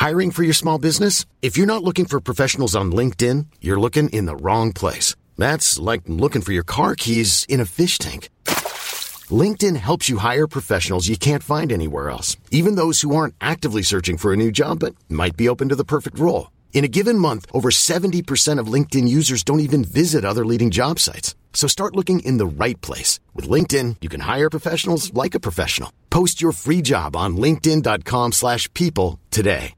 Hiring for your small business? If you're not looking for professionals on LinkedIn, you're looking in the wrong place. That's like looking for your car keys in a fish tank. LinkedIn helps you hire professionals you can't find anywhere else, even those who aren't actively searching for a new job but might be open to the perfect role. In a given month, over 70% of LinkedIn users don't even visit other leading job sites. So start looking in the right place. With LinkedIn, you can hire professionals like a professional. Post your free job on linkedin.com/people today.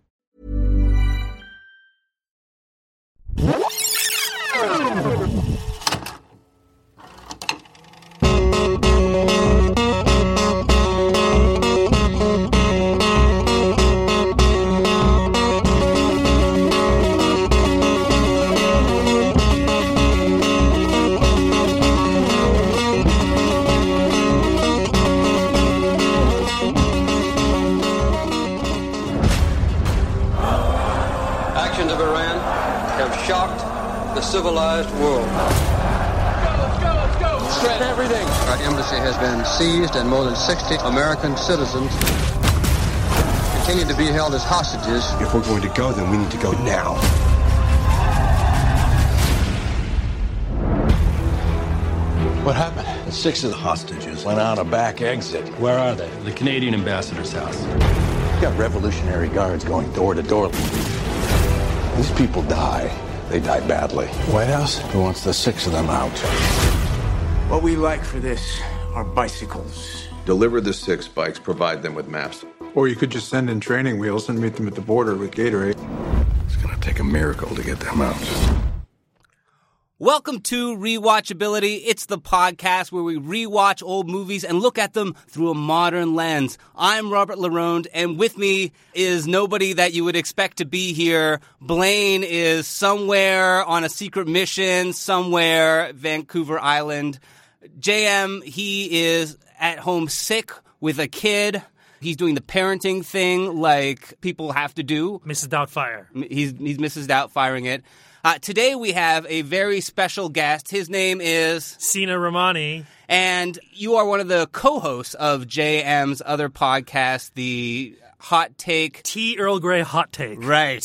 The civilized world. Let's go! Shred everything! Our embassy has been seized and more than 60 American citizens continue to be held as hostages. If we're going to go, then we need to go now. What happened? 6 of the hostages went out a back exit. Where are they? The Canadian ambassador's house. You got Revolutionary Guards going door to door. These people die. They die badly. White House? Who wants the 6 of them out? What we like for this are bicycles. Deliver the 6 bikes, provide them with maps. Or you could just send in training wheels and meet them at the border with Gatorade. It's gonna take a miracle to get them out. Welcome to Rewatchability. It's the podcast where we rewatch old movies and look at them through a modern lens. I'm Robert Laronde, and with me is nobody that you would expect to be here. Blaine is somewhere on a secret mission, somewhere Vancouver Island. JM, he is at home sick with a kid. He's doing the parenting thing like people have to do. Mrs. Doubtfire. He's Mrs. Doubtfiring it. Today we have a very special guest. His name is Sina Ramani. And you are one of the co-hosts of JM's other podcast, the Hot Take. Tea Earl Grey Hot Take. Right.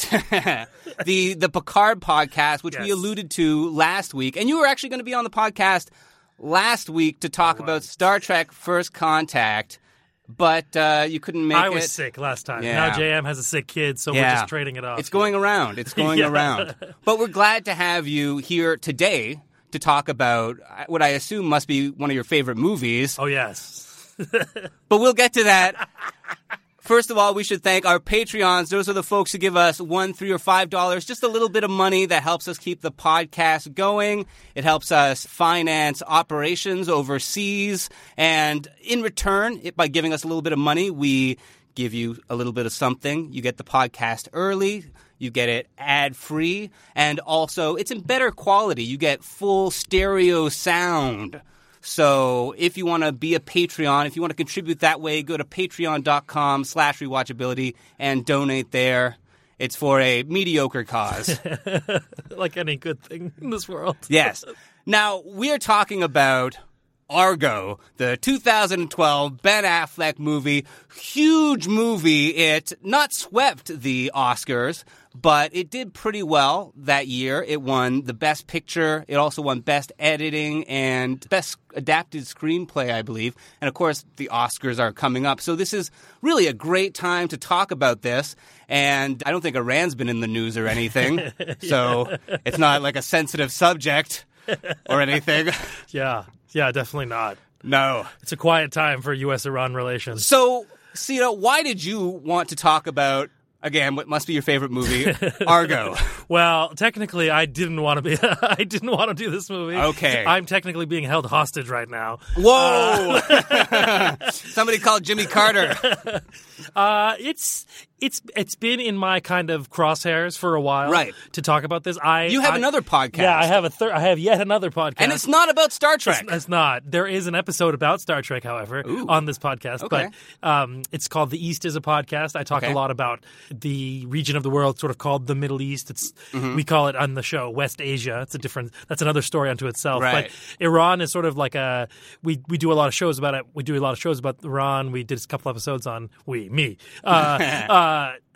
the Picard podcast, which we alluded to last week. And you were actually going to be on the podcast last week to talk about Star Trek First Contact. But you couldn't make it. I was sick last time. Yeah. Now JM has a sick kid, so we're just trading it off. It's going around. It's going around. But we're glad to have you here today to talk about what I assume must be one of your favorite movies. Oh, yes. But we'll get to that. First of all, we should thank our Patreons. Those are the folks who give us $1, $3, or $5, just a little bit of money that helps us keep the podcast going. It helps us finance operations overseas. And in return, by giving us a little bit of money, we give you a little bit of something. You get the podcast early. You get it ad-free. And also, it's in better quality. You get full stereo sound. So if you want to be a Patreon, if you want to contribute that way, go to patreon.com/rewatchability and donate there. It's for a mediocre cause. Like any good thing in this world. Yes. Now, we are talking about Argo, the 2012 Ben Affleck movie. Huge movie. It not swept the Oscars, but it did pretty well that year. It won the Best Picture. It also won Best Editing and Best Adapted Screenplay, I believe. And, of course, the Oscars are coming up. So this is really a great time to talk about this. And I don't think Iran's been in the news or anything. So it's not like a sensitive subject or anything. Yeah, definitely not. No. It's a quiet time for U.S.-Iran relations. So, Sina, why did you want to talk about, again, what must be your favorite movie, Argo? Well, technically, I didn't want to be. I didn't want to do this movie. Okay, I'm technically being held hostage right now. Whoa! Somebody called Jimmy Carter. It's been in my kind of crosshairs for a while, right? To talk about this. You have another podcast. Yeah, I have yet another podcast, and it's not about Star Trek. It's not. There is an episode about Star Trek, however, on this podcast. Okay. But it's called The East is a Podcast. I talk a lot about the region of the world, sort of called the Middle East. It's we call it on the show West Asia. It's a different. That's another story unto itself. Right. But Iran is sort of like a. We do a lot of shows about it. We do a lot of shows about Iran. We did a couple episodes on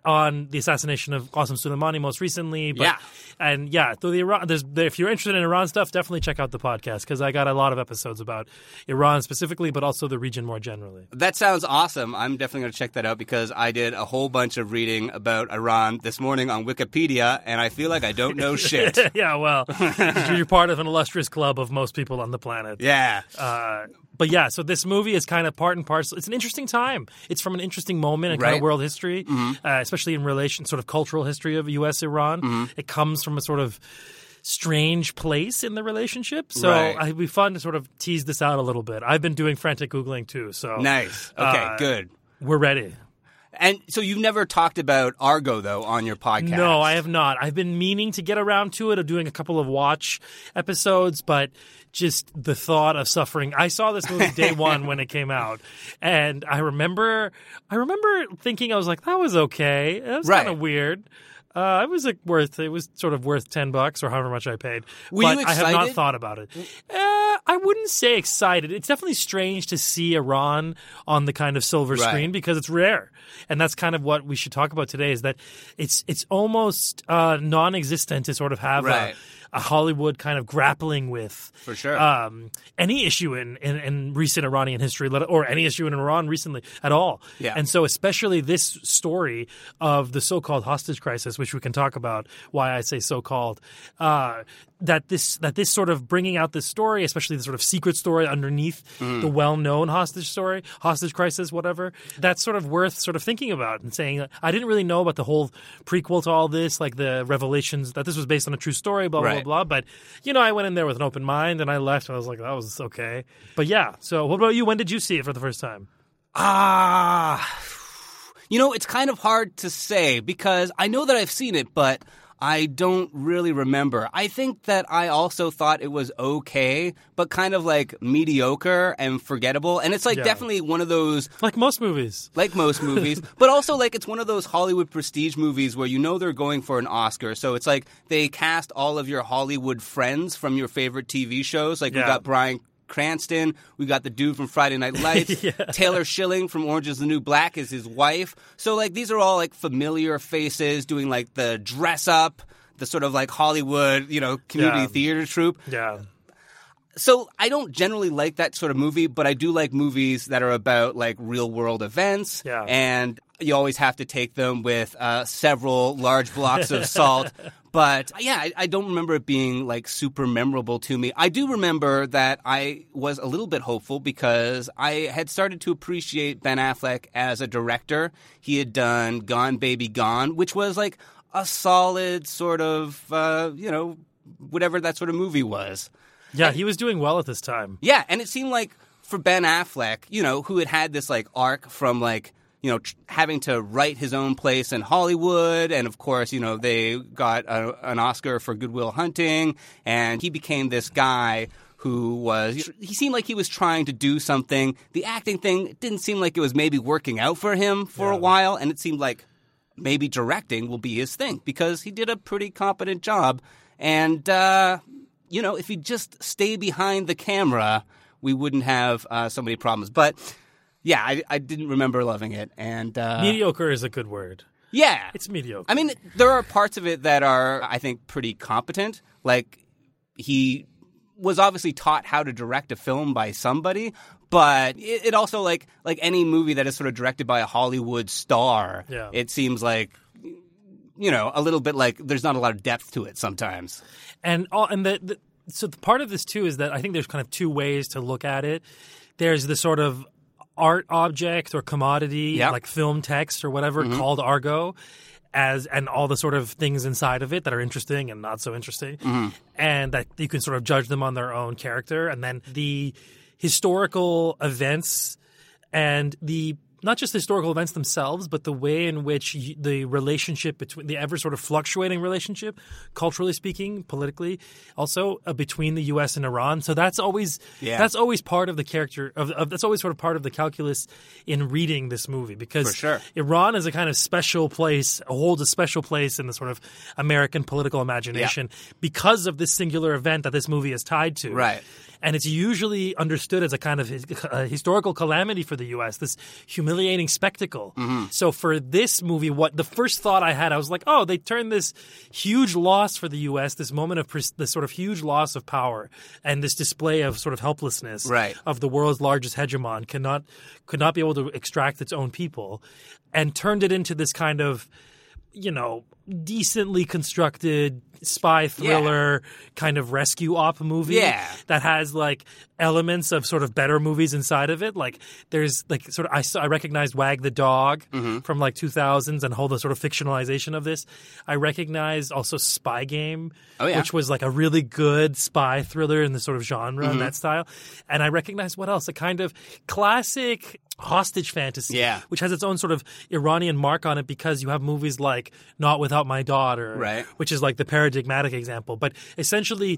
on the assassination of Qasem Soleimani most recently. But, yeah. And yeah, so if you're interested in Iran stuff, definitely check out the podcast because I got a lot of episodes about Iran specifically, but also the region more generally. That sounds awesome. I'm definitely going to check that out because I did a whole bunch of reading about Iran this morning on Wikipedia, and I feel like I don't know shit. Yeah, well, you're part of an illustrious club of most people on the planet. Yeah. But yeah, so this movie is kind of part and parcel. It's an interesting time. It's from an interesting moment in kind of world history, especially in relation, sort of cultural history of U.S.-Iran. It comes from a sort of strange place in the relationship. So it'd be fun to sort of tease this out a little bit. I've been doing frantic Googling too. So nice. Okay, good. We're ready. And so you've never talked about Argo, though, on your podcast? No, I have not. I've been meaning to get around to it, of doing a couple of watch episodes, but just the thought of suffering. I saw this movie day one when it came out, and I remember thinking, I was like, that was okay. That was kind of weird. It was sort of worth $10 or however much I paid. Were but you excited? I have not thought about it. I wouldn't say excited. It's definitely strange to see Iran on the kind of silver screen because it's rare. And that's kind of what we should talk about today is that it's almost non-existent to sort of have a Hollywood kind of grappling with for sure any issue in recent Iranian history or any issue in Iran recently at all. Yeah. And so especially this story of the so-called hostage crisis, which we can talk about why I say so-called, that this sort of bringing out this story, especially the sort of secret story underneath the well-known hostage crisis, whatever, that's sort of worth sort of thinking about and saying, I didn't really know about the whole prequel to all this, like the revelations that this was based on a true story, blah, blah, blah. But, I went in there with an open mind and I left and I was like, that was okay. But yeah, so what about you? When did you see it for the first time? It's kind of hard to say because I know that I've seen it, but I don't really remember. I think that I also thought it was okay, but kind of like mediocre and forgettable. And it's like definitely one of those... Like most movies. But also like it's one of those Hollywood prestige movies where they're going for an Oscar. So it's like they cast all of your Hollywood friends from your favorite TV shows. Like we got Bryan Cranston, we got the dude from Friday Night Lights, Taylor Schilling from Orange is the New Black is his wife. So like these are all like familiar faces doing like the dress up, the sort of like Hollywood, community theater troupe. Yeah. So I don't generally like that sort of movie, but I do like movies that are about like real world events. Yeah. And you always have to take them with several large blocks of salt. But yeah, I don't remember it being like super memorable to me. I do remember that I was a little bit hopeful because I had started to appreciate Ben Affleck as a director. He had done Gone Baby Gone, which was like a solid sort of, whatever that sort of movie was. Yeah, he was doing well at this time. Yeah, and it seemed like for Ben Affleck, who had this like arc from like, having to write his own place in Hollywood. And of course, they got an Oscar for Good Will Hunting. And he became this guy he seemed like he was trying to do something. The acting thing didn't seem like it was maybe working out for him for a while. And it seemed like maybe directing will be his thing because he did a pretty competent job. And, if he'd just stay behind the camera, we wouldn't have so many problems. But... yeah, I didn't remember loving it. And mediocre is a good word. Yeah. It's mediocre. I mean, there are parts of it that are, I think, pretty competent. Like, he was obviously taught how to direct a film by somebody, but it also, like any movie that is sort of directed by a Hollywood star, it seems like, a little bit like there's not a lot of depth to it sometimes. So the part of this, too, is that I think there's kind of two ways to look at it. There's the sort of art object or commodity, like film text or whatever, called Argo, and all the sort of things inside of it that are interesting and not so interesting, and that you can sort of judge them on their own character. And then the historical events and not just the historical events themselves, but the way in which the relationship between the ever sort of fluctuating relationship, culturally speaking, politically, also between the U.S. and Iran. So that's always part of the character that's always sort of part of the calculus in reading this movie because Iran is a kind of special place, holds a special place in the sort of American political imagination because of this singular event that this movie is tied to. Right. And it's usually understood as a kind of historical calamity for the U.S., this humiliating humiliating spectacle. So for this movie, what the first thought I had, I was like, oh, they turned this huge loss for the U.S., this moment of this sort of huge loss of power and this display of sort of helplessness of the world's largest hegemon could not be able to extract its own people, and turned it into this kind of, you know, decently constructed spy thriller kind of rescue op movie that has like elements of sort of better movies inside of it. Like there's like sort of I recognized Wag the Dog from like 2000s and whole the sort of fictionalization of this. I recognized also Spy Game, which was like a really good spy thriller in the sort of genre and that style. And I recognized what else? A kind of classic hostage fantasy, which has its own sort of Iranian mark on it because you have movies like Not Without My Daughter, which is like the paradigmatic example. But essentially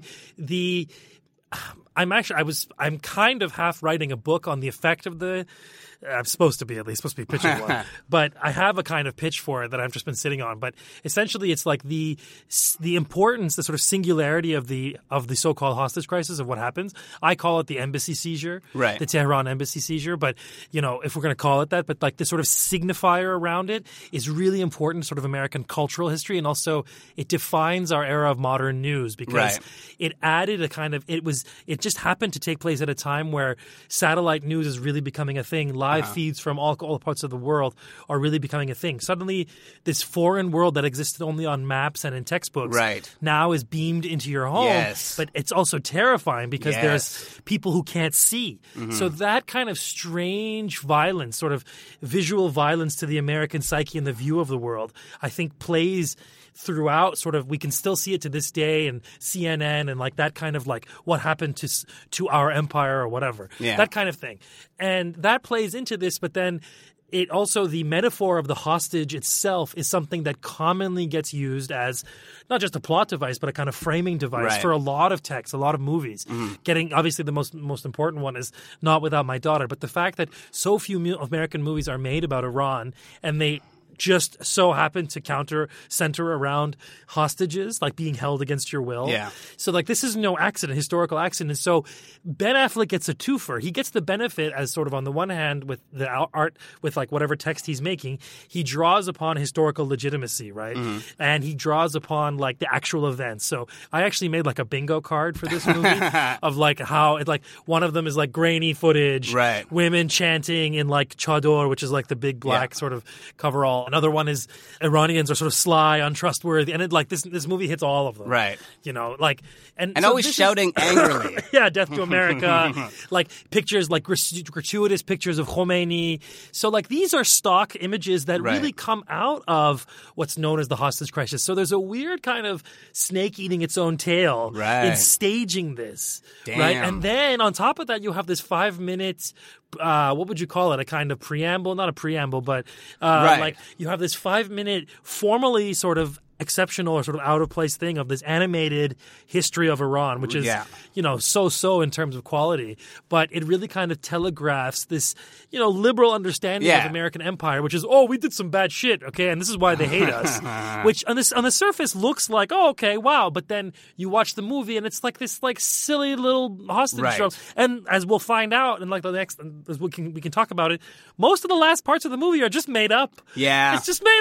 I'm kind of half writing a book on the effect of the I'm supposed to be pitching one. But I have a kind of pitch for it that I've just been sitting on. But essentially it's like the importance, the sort of singularity of the so-called hostage crisis of what happens. I call it the embassy seizure, the Tehran embassy seizure. But, you know, if we're going to call it that, but like the sort of signifier around it is really important sort of American cultural history. And also it defines our era of modern news because it added a kind of – it just happened to take place at a time where satellite news is really becoming a thing. Live feeds from all parts of the world are really becoming a thing. Suddenly, this foreign world that existed only on maps and in textbooks now is beamed into your home. But it's also terrifying because there's people who can't see. So that kind of strange violence, sort of visual violence to the American psyche and the view of the world, I think plays throughout sort of, we can still see it to this day, and CNN and like that kind of like what happened to our empire or whatever, that kind of thing. And that plays into this, but then it also, the metaphor of the hostage itself is something that commonly gets used as not just a plot device, but a kind of framing device for a lot of texts, a lot of movies. Getting, obviously the most important one is Not Without My Daughter, but the fact that so few American movies are made about Iran and they just so happen to center around hostages, like being held against your will. So like this is no accident, historical accident. And so Ben Affleck gets a twofer. He gets the benefit as sort of on the one hand with the art, with like whatever text he's making, he draws upon historical legitimacy, right? And he draws upon like the actual events. So I actually made like a bingo card for this movie of like how it like one of them is like grainy footage, women chanting in like chador, which is like the big black sort of coverall. Another one is Iranians are sort of sly, untrustworthy, and it, like this movie hits all of them, you know, like and so always shouting angrily, death to America, like pictures, like gratuitous pictures of Khomeini. So like these are stock images that really come out of what's known as the hostage crisis. So there's a weird kind of snake eating its own tail in staging this, right? And then on top of that, you have this 5 minutes. What would you call it? A kind of preamble, not a preamble, but like you have this 5 minute formally sort of exceptional or sort of out of place thing of this animated history of Iran, which is, you know, so in terms of quality, but it really kind of telegraphs this, you know, liberal understanding of American empire, which is, oh, we did some bad shit, okay, and this is why they hate us, which on the surface looks like, oh, okay, wow, but then you watch the movie and it's like this like silly little hostage show, and as we'll find out in like the next, as we can talk about it, most of the last parts of the movie are just made up. It's just made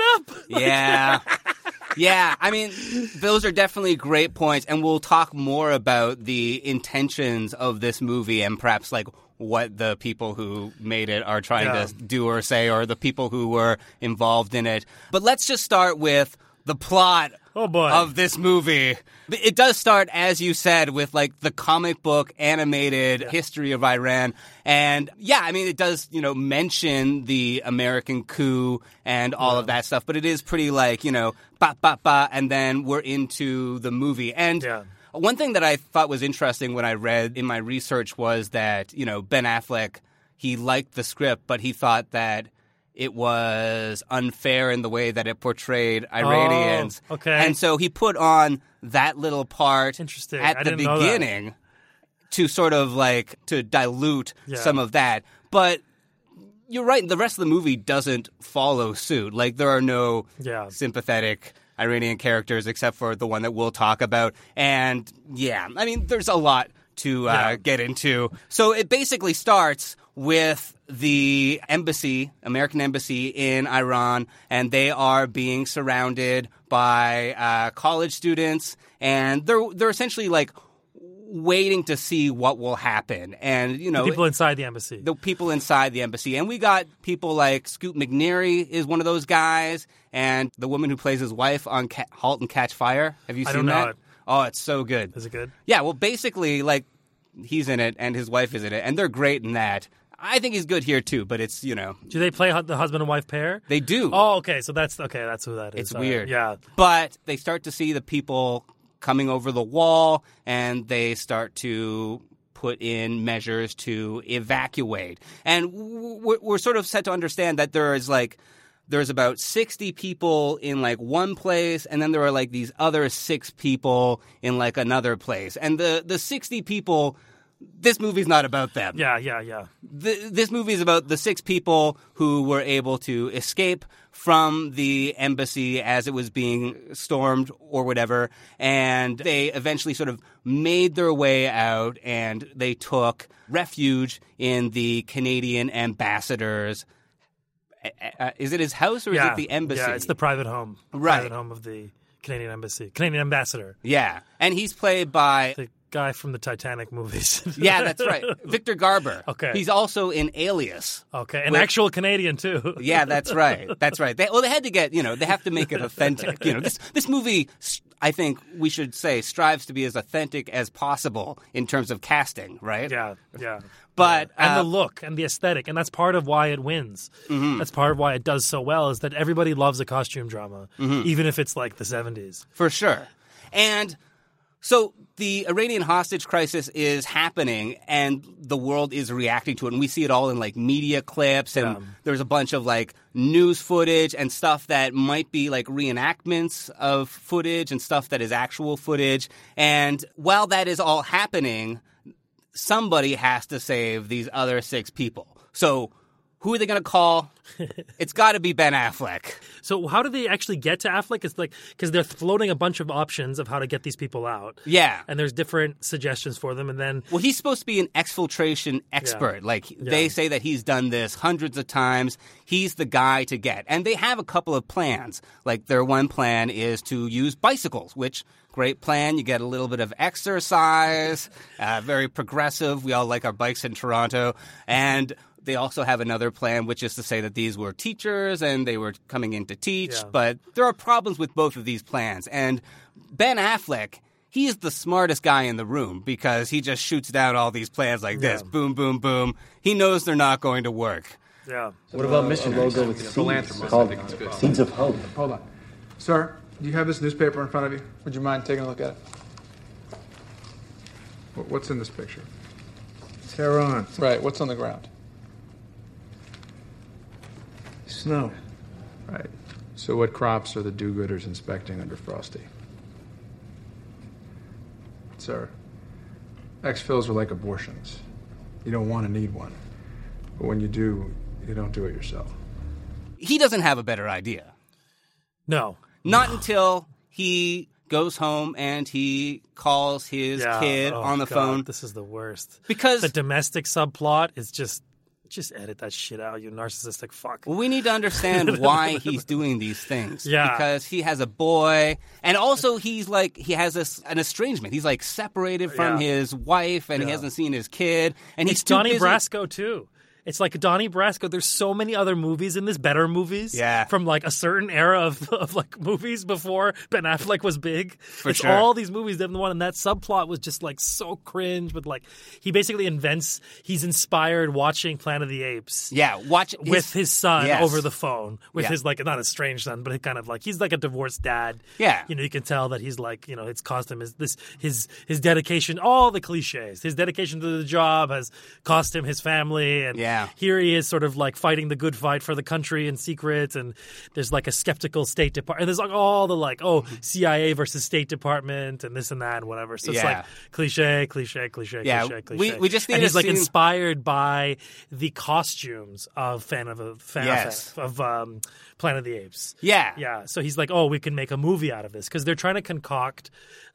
up. Yeah, I mean, those are definitely great points, and we'll talk more about the intentions of this movie and perhaps like what the people who made it are trying to do or say, or the people who were involved in it. But let's just start with the plot of this movie. It does start, as you said, with like the comic book animated history of Iran. And yeah, I mean, it does, you know, mention the American coup and all of that stuff, but it is pretty like, you know, and then we're into the movie. And one thing that I thought was interesting when I read in my research was that, you know, Ben Affleck, he liked the script, but he thought that it was unfair in the way that it portrayed Iranians. And so he put on that little part at the beginning to sort of like to dilute some of that. But you're right, the rest of the movie doesn't follow suit. Like there are no sympathetic Iranian characters except for the one that we'll talk about. And yeah, I mean, there's a lot to get into. So it basically starts with the embassy, American embassy in Iran, and they are being surrounded by college students, and they're essentially like waiting to see what will happen. And, you know, the people inside the embassy. The people inside the embassy. And we got people like Scoot McNairy is one of those guys, and the woman who plays his wife on Halt and Catch Fire. Have you seen that? I don't know it. Oh, it's so good. Is it good? Yeah, well, basically, like, he's in it and his wife is in it, and they're great in that. I think he's good here, too, but it's, you know. Do they play the husband and wife pair? They do. Oh, okay, so that's who that is. It's weird. Yeah. But they start to see the people coming over the wall, and they start to put in measures to evacuate. And we're sort of set to understand that there's about 60 people in like one place, and then there are like these other 6 people in like another place. And the 60 people, this movie's not about them. Yeah. This movie is about the 6 people who were able to escape from the embassy as it was being stormed or whatever, and they eventually sort of made their way out, and they took refuge in the Canadian ambassador's is it his house or is it the embassy? Yeah, it's the private home. Right. Private home of the Canadian embassy. Canadian ambassador. Yeah. And he's played by the guy from the Titanic movies. Yeah, that's right. Victor Garber. Okay. He's also in Alias. Okay. An actual Canadian, too. Yeah, that's right. That's right. They had to get, they have to make it authentic. This movie, I think we should say, strives to be as authentic as possible in terms of casting, right? Yeah. But and the look and the aesthetic, and that's part of why it wins. Mm-hmm. That's part of why it does so well, is that everybody loves a costume drama, even if it's like the 70s. For sure. And so the Iranian hostage crisis is happening, and the world is reacting to it. And we see it all in like media clips, and there's a bunch of like news footage and stuff that might be like reenactments of footage and stuff that is actual footage. And while that is all happening, somebody has to save these other 6 people. So who are they going to call? It's got to be Ben Affleck. So how do they actually get to Affleck? It's like because they're floating a bunch of options of how to get these people out. Yeah. And there's different suggestions for them. And then well, he's supposed to be an exfiltration expert. They say that he's done this hundreds of times. He's the guy to get. And they have a couple of plans. Like their one plan is to use bicycles, which great plan. You get a little bit of exercise, very progressive. We all like our bikes in Toronto. And they also have another plan, which is to say that these were teachers and they were coming in to teach. Yeah. But there are problems with both of these plans. And Ben Affleck, he is the smartest guy in the room because he just shoots down all these plans like this. Boom, boom, boom. He knows they're not going to work. Yeah. What about missionaries? Logo with seeds called Seeds of Hope. Hold on. Sir, do you have this newspaper in front of you? Would you mind taking a look at it? What's in this picture? Tehran. Right. What's on the ground? Snow. Right. So what crops are the do-gooders inspecting under Frosty? Sir, exfils are like abortions. You don't want to need one. But when you do, you don't do it yourself. He doesn't have a better idea. No. Not until he goes home and he calls his kid on the phone. This is the worst. Because the domestic subplot is just edit that shit out, you narcissistic fuck. We need to understand why he's doing these things. Yeah. Because he has a boy, and also he has an estrangement. He's like separated from his wife, and he hasn't seen his kid. And he's Donnie busy. Brasco too. It's like Donnie Brasco. There's so many other movies in this, better movies. Yeah. From like a certain era of like movies before Ben Affleck was big. It's sure. all these movies. The one, and that subplot was just like so cringe. But like he basically he's inspired watching Planet of the Apes. Yeah, with his son yes. over the phone. With his like not a strange son, but kind of like he's like a divorced dad. Yeah. You can tell that he's like, it's cost him his dedication, all the cliches. His dedication to the job has cost him his family, and here he is sort of like fighting the good fight for the country in secret, and there's like a skeptical State Department. And there's like all the like, CIA versus State Department and this and that and whatever. So it's like cliche. We just need and he's like scene... inspired by the costumes of Planet of the Apes. Yeah. So he's like, we can make a movie out of this because they're trying to concoct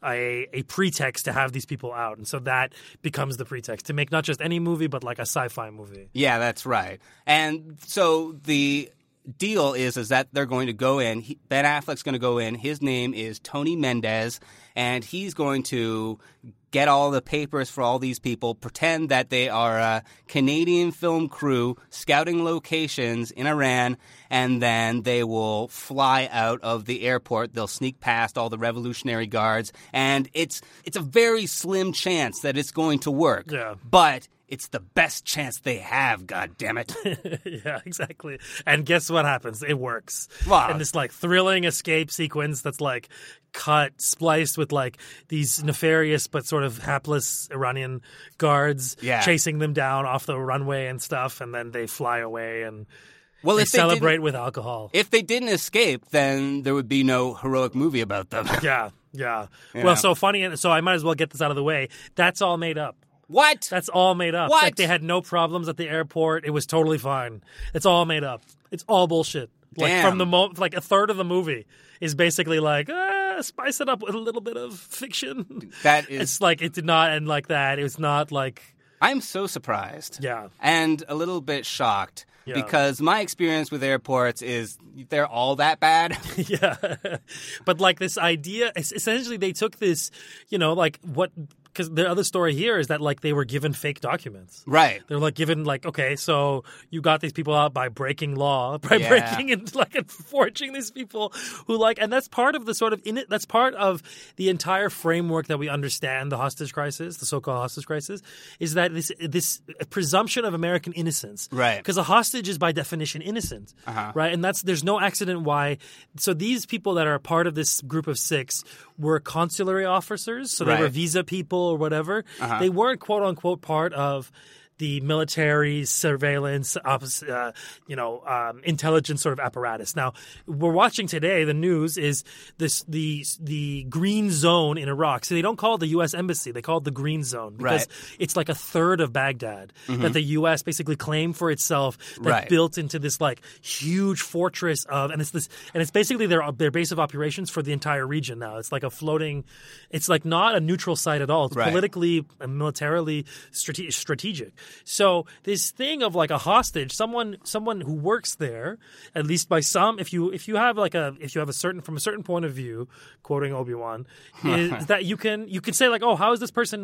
a pretext to have these people out, and so that becomes the pretext to make not just any movie but like a sci-fi movie. Yeah, that's right. And so the deal is that they're going to go in. Ben Affleck's going to go in. His name is Tony Mendez, and he's going to get all the papers for all these people, pretend that they are a Canadian film crew scouting locations in Iran, and then they will fly out of the airport. They'll sneak past all the Revolutionary Guards, and it's a very slim chance that it's going to work. Yeah. But it's the best chance they have, goddammit. Yeah, exactly. And guess what happens? It works. Wow. And this like thrilling escape sequence that's like spliced with like these nefarious but sort of hapless Iranian guards chasing them down off the runway and stuff, and then they fly away and they celebrate with alcohol. If they didn't escape, then there would be no heroic movie about them. Yeah. Well, so funny, so I might as well get this out of the way. That's all made up. What? That's all made up. What? Like they had no problems at the airport. It was totally fine. It's all made up. It's all bullshit. Like Damn. from like a third of the movie is basically like spice it up with a little bit of fiction. That is. It's like it did not end like that. It was not like. I'm so surprised. Yeah. And a little bit shocked. Yeah. Because my experience with airports is they're all that bad. Yeah. But like this idea, essentially they took this, like what. Because the other story here is that like they were given fake documents. Right. They're like given like, okay, so you got these people out by breaking law, breaking and like and forging these people who like, and that's part of the sort of that's part of the entire framework that we understand the hostage crisis, the so-called hostage crisis, is that this presumption of American innocence. Right. Because a hostage is by definition innocent. Right. And there's no accident why. So these people that are a part of this group of 6 were consulary officers. So they were visa people or whatever. They weren't quote unquote part of the military surveillance, intelligence sort of apparatus. Now, we're watching today, the news is the green zone in Iraq. So they don't call it the U.S. Embassy. They call it the green zone because it's like a third of Baghdad that the U.S. basically claimed for itself that built into this like huge fortress of, and it's basically their base of operations for the entire region now. It's like it's like not a neutral site at all. It's politically and militarily strategic. So this thing of like a hostage, someone who works there, at least by some, if you have a certain point of view, quoting Obi-Wan, is that you can say like, oh, how is this person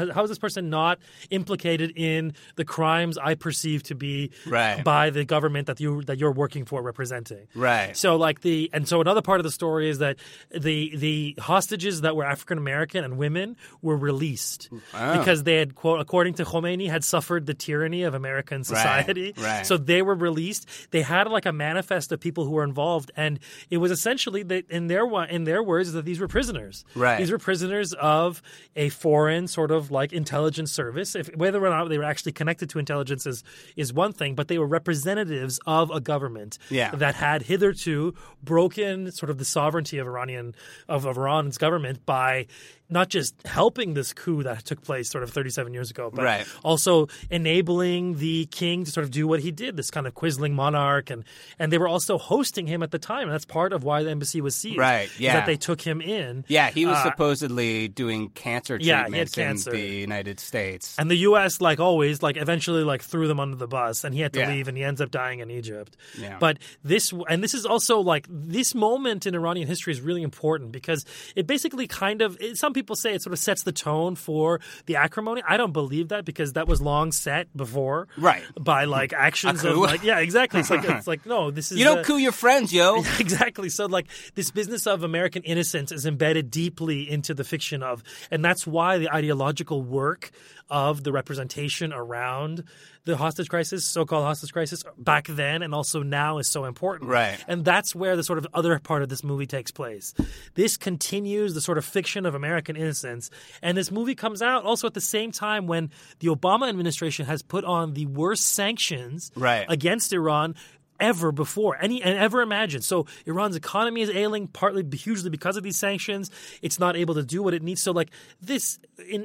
not implicated in the crimes I perceive to be by the government that you're working for representing. Right. So so another part of the story is that the hostages that were African American and women were released because they had, quote, according to Khomeini, had suffered the tyranny of American society. Right. So they were released. They had like a manifest of people who were involved, and it was essentially that in their words that these were prisoners. Right. These were prisoners of a foreign sort of like intelligence service. Whether or not they were actually connected to intelligence is one thing, but they were representatives of a government that had hitherto broken sort of the sovereignty of Iran's government by not just helping this coup that took place sort of 37 years ago, but also enabling the king to sort of do what he did, this kind of quisling monarch. And they were also hosting him at the time. And that's part of why the embassy was seized. Right, yeah. That they took him in. Yeah, he was supposedly doing cancer treatments in the United States. And the U.S., like always, like eventually like threw them under the bus, and he had to leave, and he ends up dying in Egypt. Yeah. But this is also like this moment in Iranian history is really important because it basically kind of some people say it sort of sets the tone for the acrimony. I don't believe that because that was long set before, by like actions of like exactly. It's like no, this is you don't coup your friends, yo. Exactly. So like this business of American innocence is embedded deeply into the fiction of, and that's why the ideological work of the representation around the hostage crisis, so-called hostage crisis, back then and also now is so important. Right. And that's where the sort of other part of this movie takes place. This continues the sort of fiction of American innocence. And this movie comes out also at the same time when the Obama administration has put on the worst sanctions against Iran ever before, and ever imagined. So Iran's economy is ailing, partly hugely because of these sanctions. It's not able to do what it needs. So like this,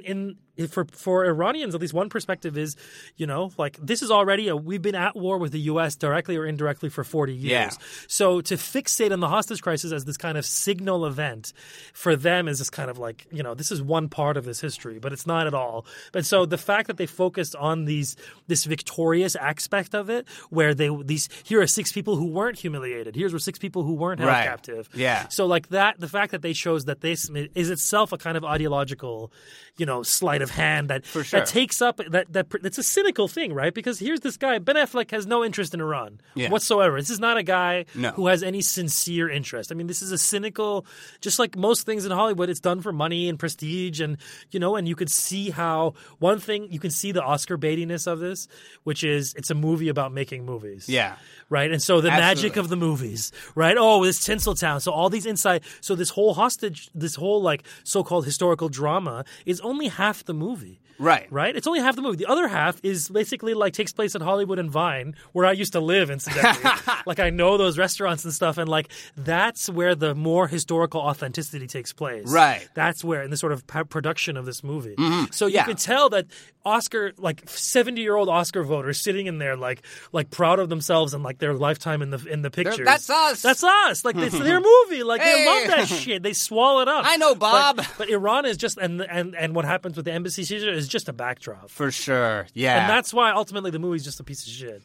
for Iranians, at least one perspective is, like this is already we've been at war with the U.S. directly or indirectly for 40 years. Yeah. So to fixate on the hostage crisis as this kind of signal event for them is this kind of like, this is one part of this history, but it's not at all. But so the fact that they focused on this victorious aspect of it, where here are 6 people who weren't humiliated. Here's 6 people who weren't held captive. Yeah. So like that, the fact that they chose that this is itself a kind of ideological, sleight of hand that takes up that it's a cynical thing, right? Because here's this guy, Ben Affleck has no interest in Iran whatsoever. This is not a guy who has any sincere interest. I mean, this is a cynical, just like most things in Hollywood, it's done for money and prestige, and and you could see how you can see the Oscar baitiness of this, which is it's a movie about making movies. Yeah. Right. And so the magic of the movies, right? Oh, this Tinseltown. So all these so this whole like so-called historical drama is only half the movie. Right. Right? It's only half the movie. The other half is basically like takes place at Hollywood and Vine, where I used to live, incidentally. Like I know those restaurants and stuff, and like that's where the more historical authenticity takes place. Right. That's where in the sort of production of this movie. Mm-hmm. So you could tell that Oscar, like 70-year-old Oscar voters sitting in there like proud of themselves and like their lifetime in the pictures. That's us. That's us. Like it's their movie. Like they love that shit. They swallow it up. I know, Bob. But Iran is just and what happens with the embassy seizure is just a backdrop. For sure. Yeah. And that's why ultimately the movie's just a piece of shit.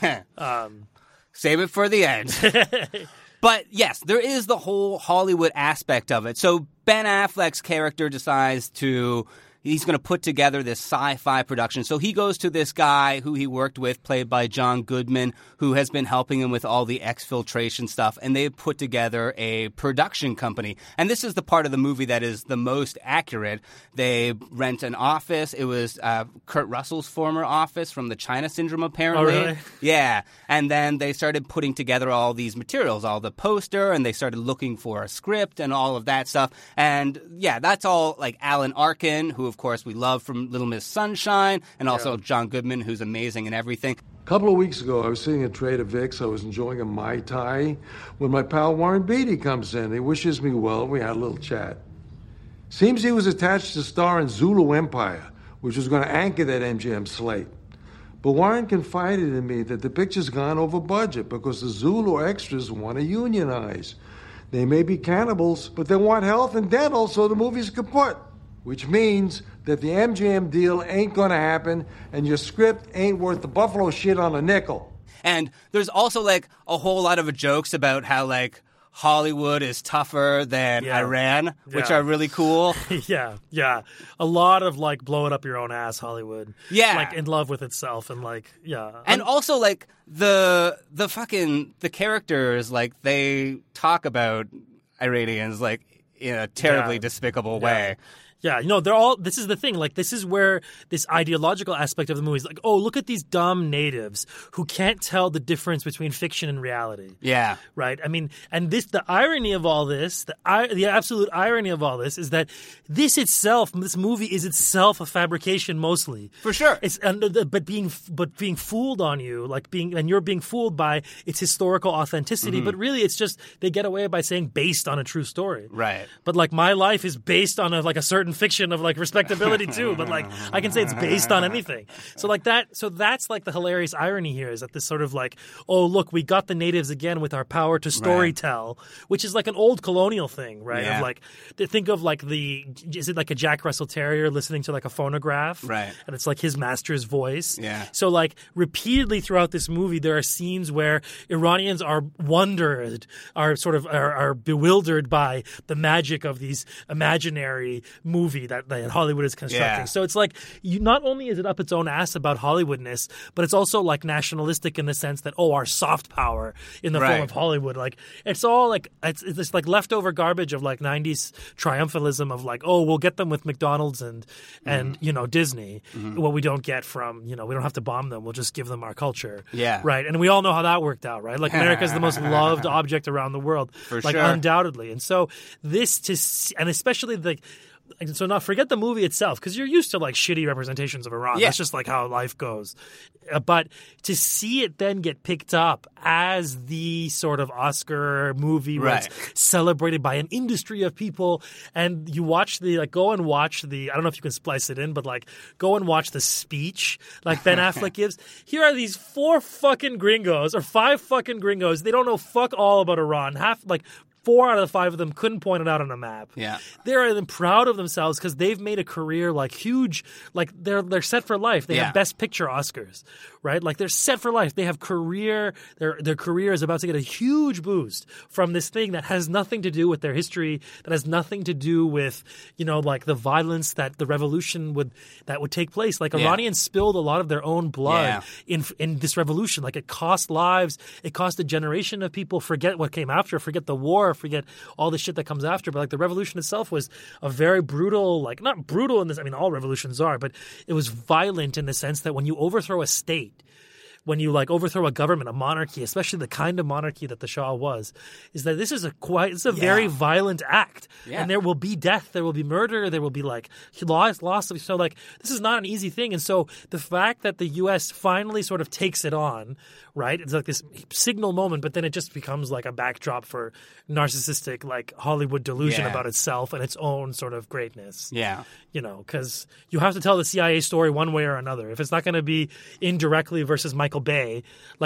Save it for the end. But yes, there is the whole Hollywood aspect of it. So Ben Affleck's character decides he's going to put together this sci-fi production. So he goes to this guy who he worked with, played by John Goodman, who has been helping him with all the exfiltration stuff. And they put together a production company. And this is the part of the movie that is the most accurate. They rent an office. It was Kurt Russell's former office from the China Syndrome, apparently. Oh, really? Yeah. And then they started putting together all these materials, all the poster, and they started looking for a script and all of that stuff. And yeah, that's all like Alan Arkin, who of course we love from Little Miss Sunshine, and also John Goodman, who's amazing in everything. A couple of weeks ago, I was sitting at Trader Vic's. I was enjoying a Mai Tai when my pal Warren Beatty comes in. He wishes me well. We had a little chat. Seems he was attached to star in Zulu Empire, which was going to anchor that MGM slate. But Warren confided in me that the picture's gone over budget because the Zulu extras want to unionize. They may be cannibals, but they want health and dental so the movie's kaput. Which means that the MGM deal ain't gonna happen and your script ain't worth the buffalo shit on a nickel. And there's also like a whole lot of jokes about how like Hollywood is tougher than Iran, which are really cool. Yeah. A lot of like blow it up your own ass Hollywood. Yeah. Like in love with itself and like, And also like the characters, like they talk about Iranians like in a terribly despicable way. Yeah, this is the thing. Like, this is where this ideological aspect of the movie is like, oh, look at these dumb natives who can't tell the difference between fiction and reality. Yeah. Right? I mean, and the irony of all this, the absolute irony of all this is that this movie is itself a fabrication mostly. For sure. But being fooled on you, and you're being fooled by its historical authenticity, but really it's just, they get away by saying based on a true story. Right. But like my life is based on a certain fiction of like respectability too, but like I can say it's based on anything. So like that, so that's like the hilarious irony here is that this sort of like, oh look, we got the natives again with our power to storytell, which is like an old colonial thing, right? Yeah. Of like, think of like is it like a Jack Russell Terrier listening to like a phonograph? Right. And it's like his master's voice. Yeah. So like repeatedly throughout this movie, there are scenes where Iranians are bewildered by the magic of these imaginary movies movie that Hollywood is constructing. Yeah. So it's like not only is it up its own ass about Hollywoodness, but it's also like nationalistic in the sense that our soft power in the form of Hollywood. Like it's all like it's like leftover garbage of like 90s triumphalism of like, we'll get them with McDonald's and Disney. What we don't get from, we don't have to bomb them. We'll just give them our culture. Yeah. Right. And we all know how that worked out, right? Like America's the most loved object around the world. For like sure. Undoubtedly. And so and especially so now forget the movie itself because you're used to like shitty representations of Iran. Yeah. That's just like how life goes. But to see it then get picked up as the sort of Oscar movie was celebrated by an industry of people, and you watch go and watch I don't know if you can splice it in, but like go and watch the speech like Ben Affleck gives. Here are these 4 fucking gringos or 5 fucking gringos. They don't know fuck all about Iran. 4 out of the 5 of them couldn't point it out on a map. Yeah. They're proud of themselves because they've made a career like huge, like they're set for life. They have Best Picture Oscars, right? Like they're set for life. They have their career is about to get a huge boost from this thing that has nothing to do with their history, that has nothing to do with, like the violence that the revolution would take place. Like Iranians spilled a lot of their own blood in this revolution. Like it cost lives. It cost a generation of people. Forget what came after. Forget the war. Forget all the shit that comes after. But like the revolution itself was a very brutal, like not brutal in this. I mean, all revolutions are, but it was violent in the sense that when you overthrow a state, when you like overthrow a government, a monarchy, especially the kind of monarchy that the Shah was, is that this is a very violent act. Yeah. And there will be death, there will be murder, there will be like loss of, so like this is not an easy thing. And so the fact that the US finally sort of takes it on, right? It's like this signal moment, but then it just becomes like a backdrop for narcissistic like Hollywood delusion about itself and its own sort of greatness. Yeah. Because you have to tell the CIA story one way or another. If it's not going to be indirectly versus Michael Bay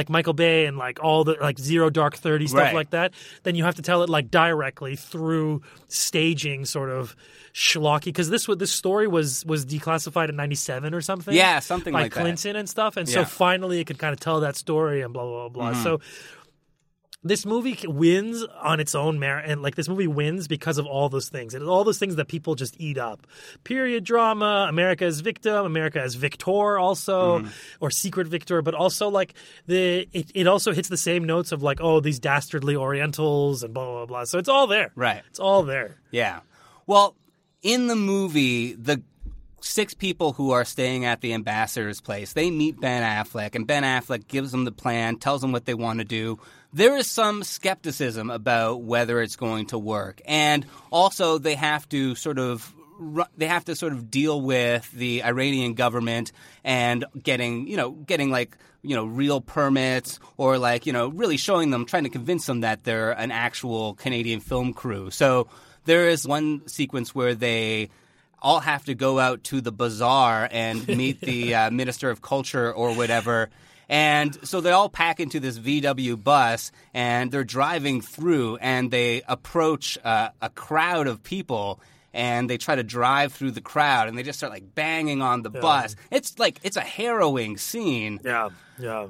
and like all the like Zero Dark 30 stuff like that, then you have to tell it like directly through staging sort of schlocky. Because this story was declassified in 97 or something. Yeah, something by like Clinton that. And stuff. And so finally it could kind of tell that story and blah, blah, blah, blah. So this movie wins on its own merit, and like this movie wins because of all those things, and all those things that people just eat up. Period drama, America as victim, America as victor, also, or secret victor, but also like it also hits the same notes of like these dastardly Orientals and blah blah blah. So it's all there, right? It's all there. Yeah. Well, in the movie, the 6 people who are staying at the ambassador's place, they meet Ben Affleck, and Ben Affleck gives them the plan, tells them what they want to do. There is some skepticism about whether it's going to work. And also they have to sort of deal with the Iranian government and getting real permits or like, really showing them, trying to convince them that they're an actual Canadian film crew. So there is one sequence where they all have to go out to the bazaar and meet the Minister of Culture or whatever. And so they all pack into this VW bus, and they're driving through, and they approach a crowd of people, and they try to drive through the crowd, and they just start like banging on the bus. It's a harrowing scene. Yeah, yeah.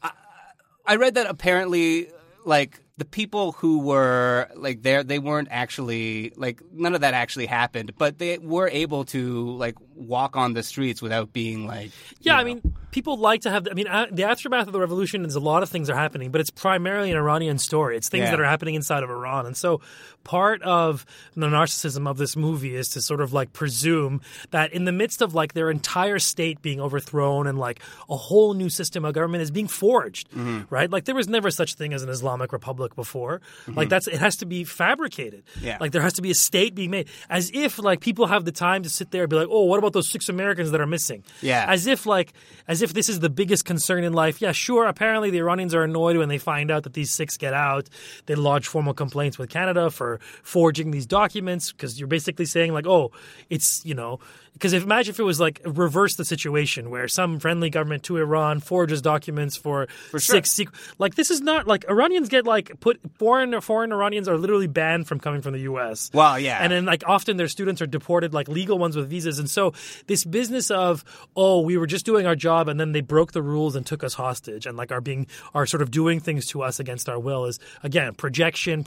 I read that apparently, like, the people who were like there, they weren't actually like none of that actually happened, but they were able to like walk on the streets without being like. Yeah, I mean, people like to have. The aftermath of the revolution is a lot of things are happening, but it's primarily an Iranian story. It's things that are happening inside of Iran, and so part of the narcissism of this movie is to sort of like presume that in the midst of like their entire state being overthrown and like a whole new system of government is being forged, right? Like there was never such thing as an Islamic Republic before. Like it has to be fabricated. Yeah. Like there has to be a state being made, as if like people have the time to sit there and be like, oh, what about those 6 Americans that are missing? Yeah. As if this is the biggest concern in life. Yeah, sure. Apparently the Iranians are annoyed when they find out that these 6 get out. They lodge formal complaints with Canada for forging these documents, because you're basically saying like, oh, it's, because imagine if it was like reverse the situation where some friendly government to Iran forges documents for 6 secret. Like this is not like Iranians get like foreign Iranians are literally banned from coming from the U.S. Wow, yeah. And then like often their students are deported, like legal ones with visas. And so this business of, we were just doing our job and then they broke the rules and took us hostage and like are sort of doing things to us against our will is, again, projection.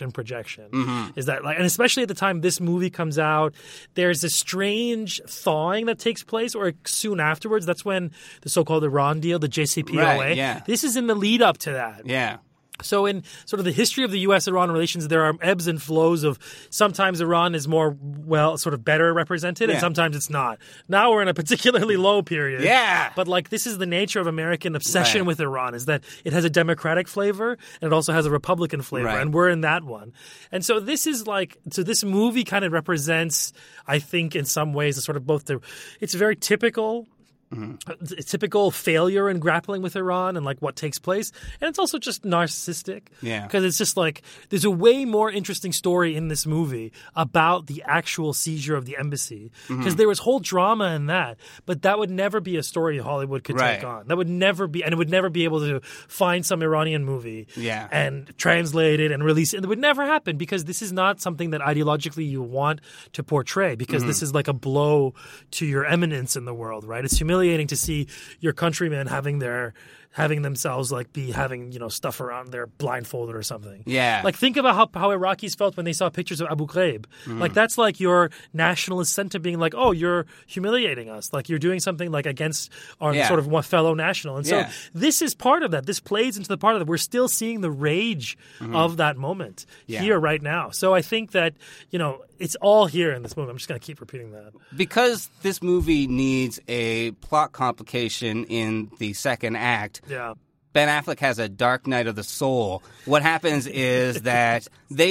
Mm-hmm. Is that like, and especially at the time this movie comes out, there's a strange thawing that takes place, or soon afterwards. That's when the so-called Iran deal, the JCPOA. Right, yeah. This is in the lead up to that. Yeah. So in sort of the history of the U.S.-Iran relations, there are ebbs and flows of sometimes Iran is more, sort of better represented, and sometimes it's not. Now we're in a particularly low period. Yeah. But like this is the nature of American obsession with Iran, is that it has a democratic flavor and it also has a Republican flavor, and we're in that one. And so this is this movie kind of represents, I think, in some ways, sort of both it's very typical. Mm-hmm. A typical failure in grappling with Iran and like what takes place, and it's also just narcissistic. Yeah, because it's just like there's a way more interesting story in this movie about the actual seizure of the embassy, because there was whole drama in that, but that would never be a story Hollywood could take on. That would never be, and it would never be able to find some Iranian movie and translate it and release it. It would never happen because this is not something that ideologically you want to portray, because this is like a blow to your eminence in the world, right? It's humiliating to see your countrymen having themselves like be having stuff around their blindfolded or something. Yeah, like think about how Iraqis felt when they saw pictures of Abu Ghraib. Like that's like your nationalist sentiment being like, oh, you're humiliating us, like you're doing something like against our sort of one fellow national. And so this is part of that. This plays into the part of that. We're still seeing the rage of that moment here right now. So I think that it's all here in this movie. I'm just going to keep repeating that. Because this movie needs a plot complication in the second act. Yeah. Ben Affleck has a dark night of the soul. What happens is that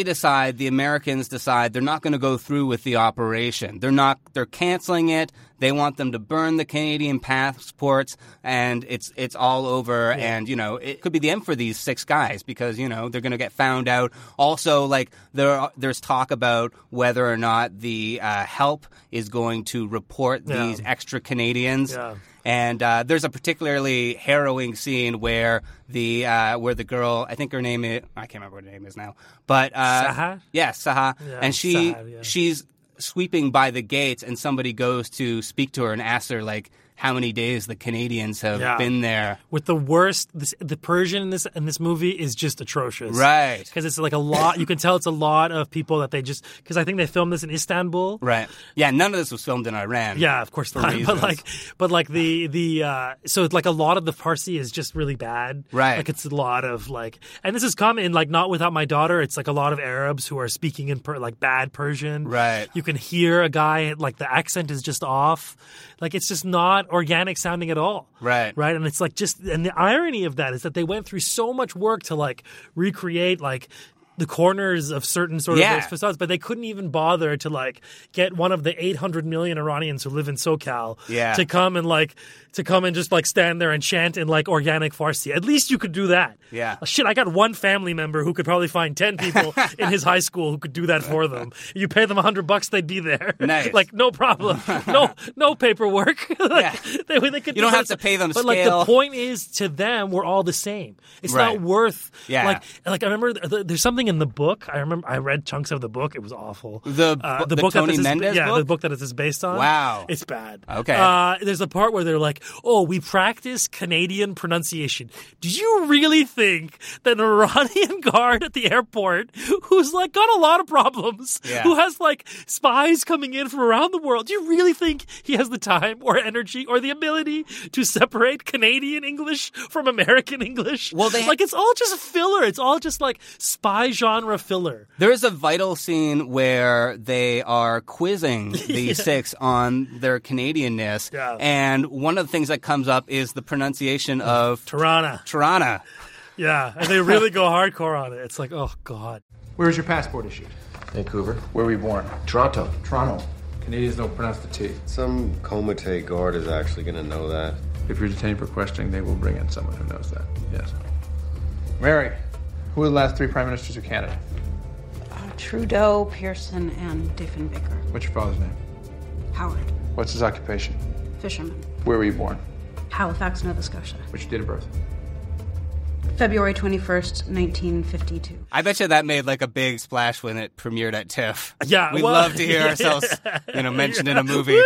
the Americans decide they're not going to go through with the operation. They're canceling it. They want them to burn the Canadian passports, and it's all over. Yeah. And, it could be the end for these 6 guys because, they're going to get found out. Also, like, there's talk about whether or not the help is going to report these extra Canadians. Yeah. And there's a particularly harrowing scene where the girl, I think her name is, I can't remember what her name is now, but Saha? Yeah, Saha. Yeah, and she's sweeping by the gates, and somebody goes to speak to her and asks her like how many days the Canadians have been there. With the worst, the Persian in this movie is just atrocious. Right. Because it's like a lot, you can tell it's a lot of people that they just, because I think they filmed this in Istanbul. Right. Yeah, none of this was filmed in Iran. Yeah, of course not. But so it's like a lot of the Farsi is just really bad. Right. Like it's a lot of like, and this is common in like Not Without My Daughter, it's like a lot of Arabs who are speaking in like bad Persian. Right. You can hear a guy, like the accent is just off. Like it's just not organic sounding at all. Right. Right. And it's like and the irony of that is that they went through so much work to like recreate like the corners of certain sort of those facades, but they couldn't even bother to like get one of the 800 million Iranians who live in SoCal to come and just like stand there and chant in like organic Farsi. At least you could do that. Yeah. Shit, I got one family member who could probably find 10 people in his high school who could do that for them. You pay them $100, they'd be there. Nice. Like no problem. No paperwork. They could. You don't have to pay them but scale. Like the point is, to them, we're all the same. It's not worth. Yeah. Like I remember there's something in the book. I remember I read chunks of the book. It was awful. The book Tony Mendez book? the book that this is based on. Wow. It's bad. Okay. There's a part where they're like, oh, we practice Canadian pronunciation. Do you really think that an Iranian guard at the airport who's like got a lot of problems, who has like spies coming in from around the world, do you really think he has the time or energy or the ability to separate Canadian English from American English? Well, it's all just filler. It's all just like spy genre filler. There is a vital scene where they are quizzing the 6 on their Canadianness, and one of the things that comes up is the pronunciation of Tirana. Yeah, and they really go hardcore on it. It's like, oh, God. Where was your passport issued? Vancouver. Where were you born? Toronto. Canadians don't pronounce the T. Some Comite guard is actually going to know that. If you're detained for questioning, they will bring in someone who knows that. Yes. Mary, who are the last 3 prime ministers of Canada? Trudeau, Pearson, and Diefenbaker. What's your father's name? Howard. What's his occupation? Fisherman. Where were you born? Halifax, Nova Scotia. What's your date of birth? February 21st, 1952. I bet you that made like a big splash when it premiered at TIFF. Yeah, we love to hear ourselves, mentioned in a movie.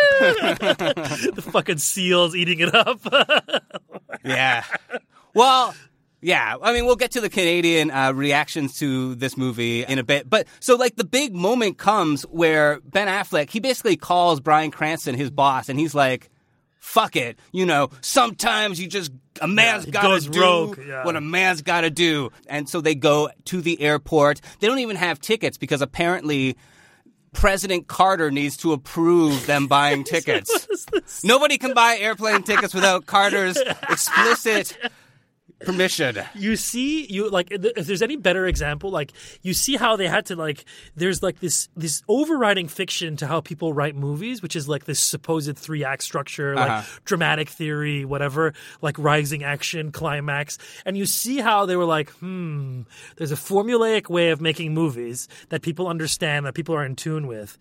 The fucking seals eating it up. Yeah. Well, yeah. I mean, we'll get to the Canadian reactions to this movie in a bit. But so like the big moment comes where Ben Affleck, he basically calls Bryan Cranston his boss, and he's like, fuck it. Sometimes a man's got to do what a man's got to do. And so they go to the airport. They don't even have tickets because apparently President Carter needs to approve them buying tickets. What is this? Nobody can buy airplane tickets without Carter's explicit permission. You see, if there's any better example, like you see how they had to there's like this overriding fiction to how people write movies, which is like this supposed 3-act structure, like dramatic theory, whatever, like rising action, climax. And you see how they were like, there's a formulaic way of making movies that people understand, that people are in tune with.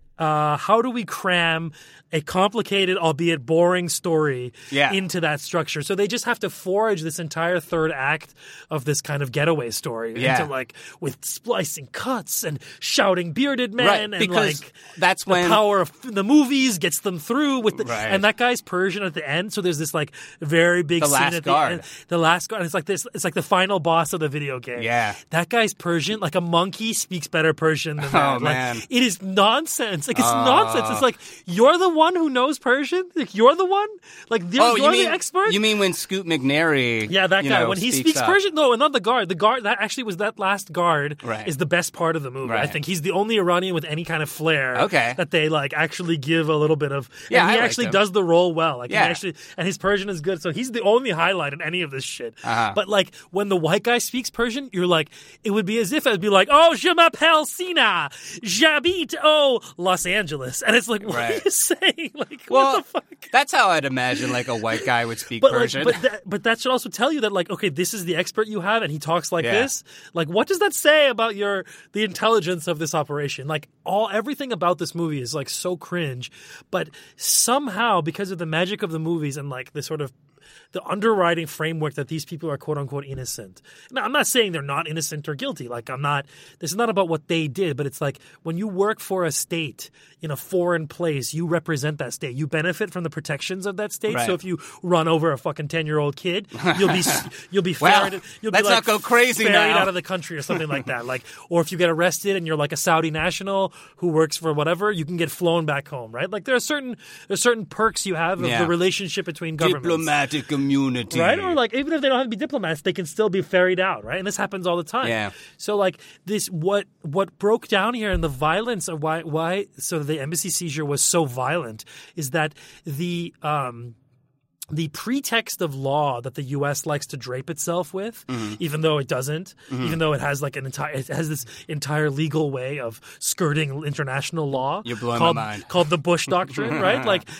How do we cram a complicated, albeit boring story into that structure? So they just have to forge this entire third act of this kind of getaway story into with splicing cuts and shouting bearded men, and because that's when the power of the movies gets them through with and that guy's Persian at the end. So there's this very big scene at the end. The last guard. It's like this. It's like the final boss of the video game. Yeah, that guy's Persian. Like a monkey speaks better Persian than that. Man, it is nonsense. Like it's nonsense. It's like you're the one who knows Persian. Like you're the one. Like you're the expert. You mean when Scoot McNairy? Yeah, that guy when he speaks Persian. No, not the guard. The guard that actually was that last guard is the best part of the movie. I think he's the only Iranian with any kind of flair. Okay, that they actually give a little bit of. Yeah, and he actually does the role well. He actually, and his Persian is good. So he's the only highlight in any of this shit. But when the white guy speaks Persian, you're like, it would be as if I'd be like, oh, je m'appelle Sina, j'habite Los Angeles, and it's like, what are you saying? What the fuck? That's how I'd imagine a white guy would speak Persian. But that should also tell you that okay, this is the expert you have, and he talks like this. What does that say about the intelligence of this operation? Everything about this movie is so cringe, but somehow because of the magic of the movies and the sort of the underwriting framework that these people are quote unquote innocent. Now, I'm not saying they're not innocent or guilty. This is not about what they did, but it's when you work for a state in a foreign place, you represent that state. You benefit from the protections of that state. Right. So if you run over a fucking 10-year-old kid, you'll be ferried. Let's not go crazy now. Out of the country or something like that. Or if you get arrested and you're a Saudi national who works for whatever, you can get flown back home, right? There's certain perks you have of the relationship between governments. Diplomatic immunity. Right? Or even if they don't have to be diplomats, they can still be ferried out, right? And this happens all the time. Yeah. So this what broke down here and the violence of why so the embassy seizure was so violent is that the pretext of law that the U.S. likes to drape itself with, even though it doesn't, even though it has it has this entire legal way of skirting international law. You're blowing my mind. Called the Bush Doctrine, right?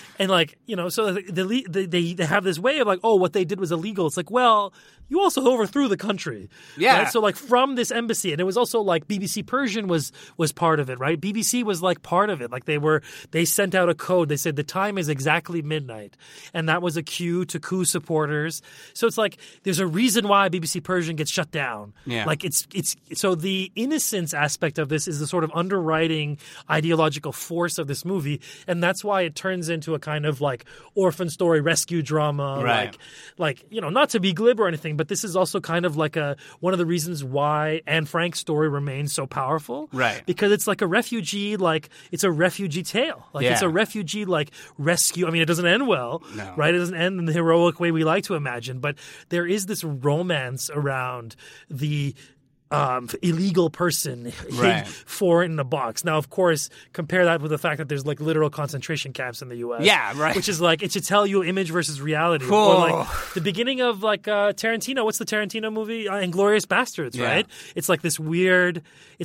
So they have this way of what they did was illegal. It's well, you also overthrew the country. Yeah. Right? So from this embassy, and it was also BBC Persian was part of it, right? BBC was part of it. They sent out a code. They said the time is exactly midnight, and that was a cue to coup supporters. So it's there's a reason why BBC Persian gets shut down. Yeah. It's so the innocence aspect of this is the sort of underwriting ideological force of this movie, and that's why it turns into a kind of orphan story rescue drama. Right. Not to be glib or anything, but this is also kind of one of the reasons why Anne Frank's story remains so powerful. Right. Because it's a refugee, it's a refugee tale. It's a refugee rescue. I mean, it doesn't end well. No. Right? It doesn't end in the heroic way we like to imagine, but there is this romance around the illegal person hid foreign in a box. Now, of course, compare that with the fact that there's literal concentration camps in the U.S. Yeah, right. Which is it should tell you image versus reality. Cool. Or the beginning of Tarantino. What's the Tarantino movie? Inglourious Bastards, right? It's this weird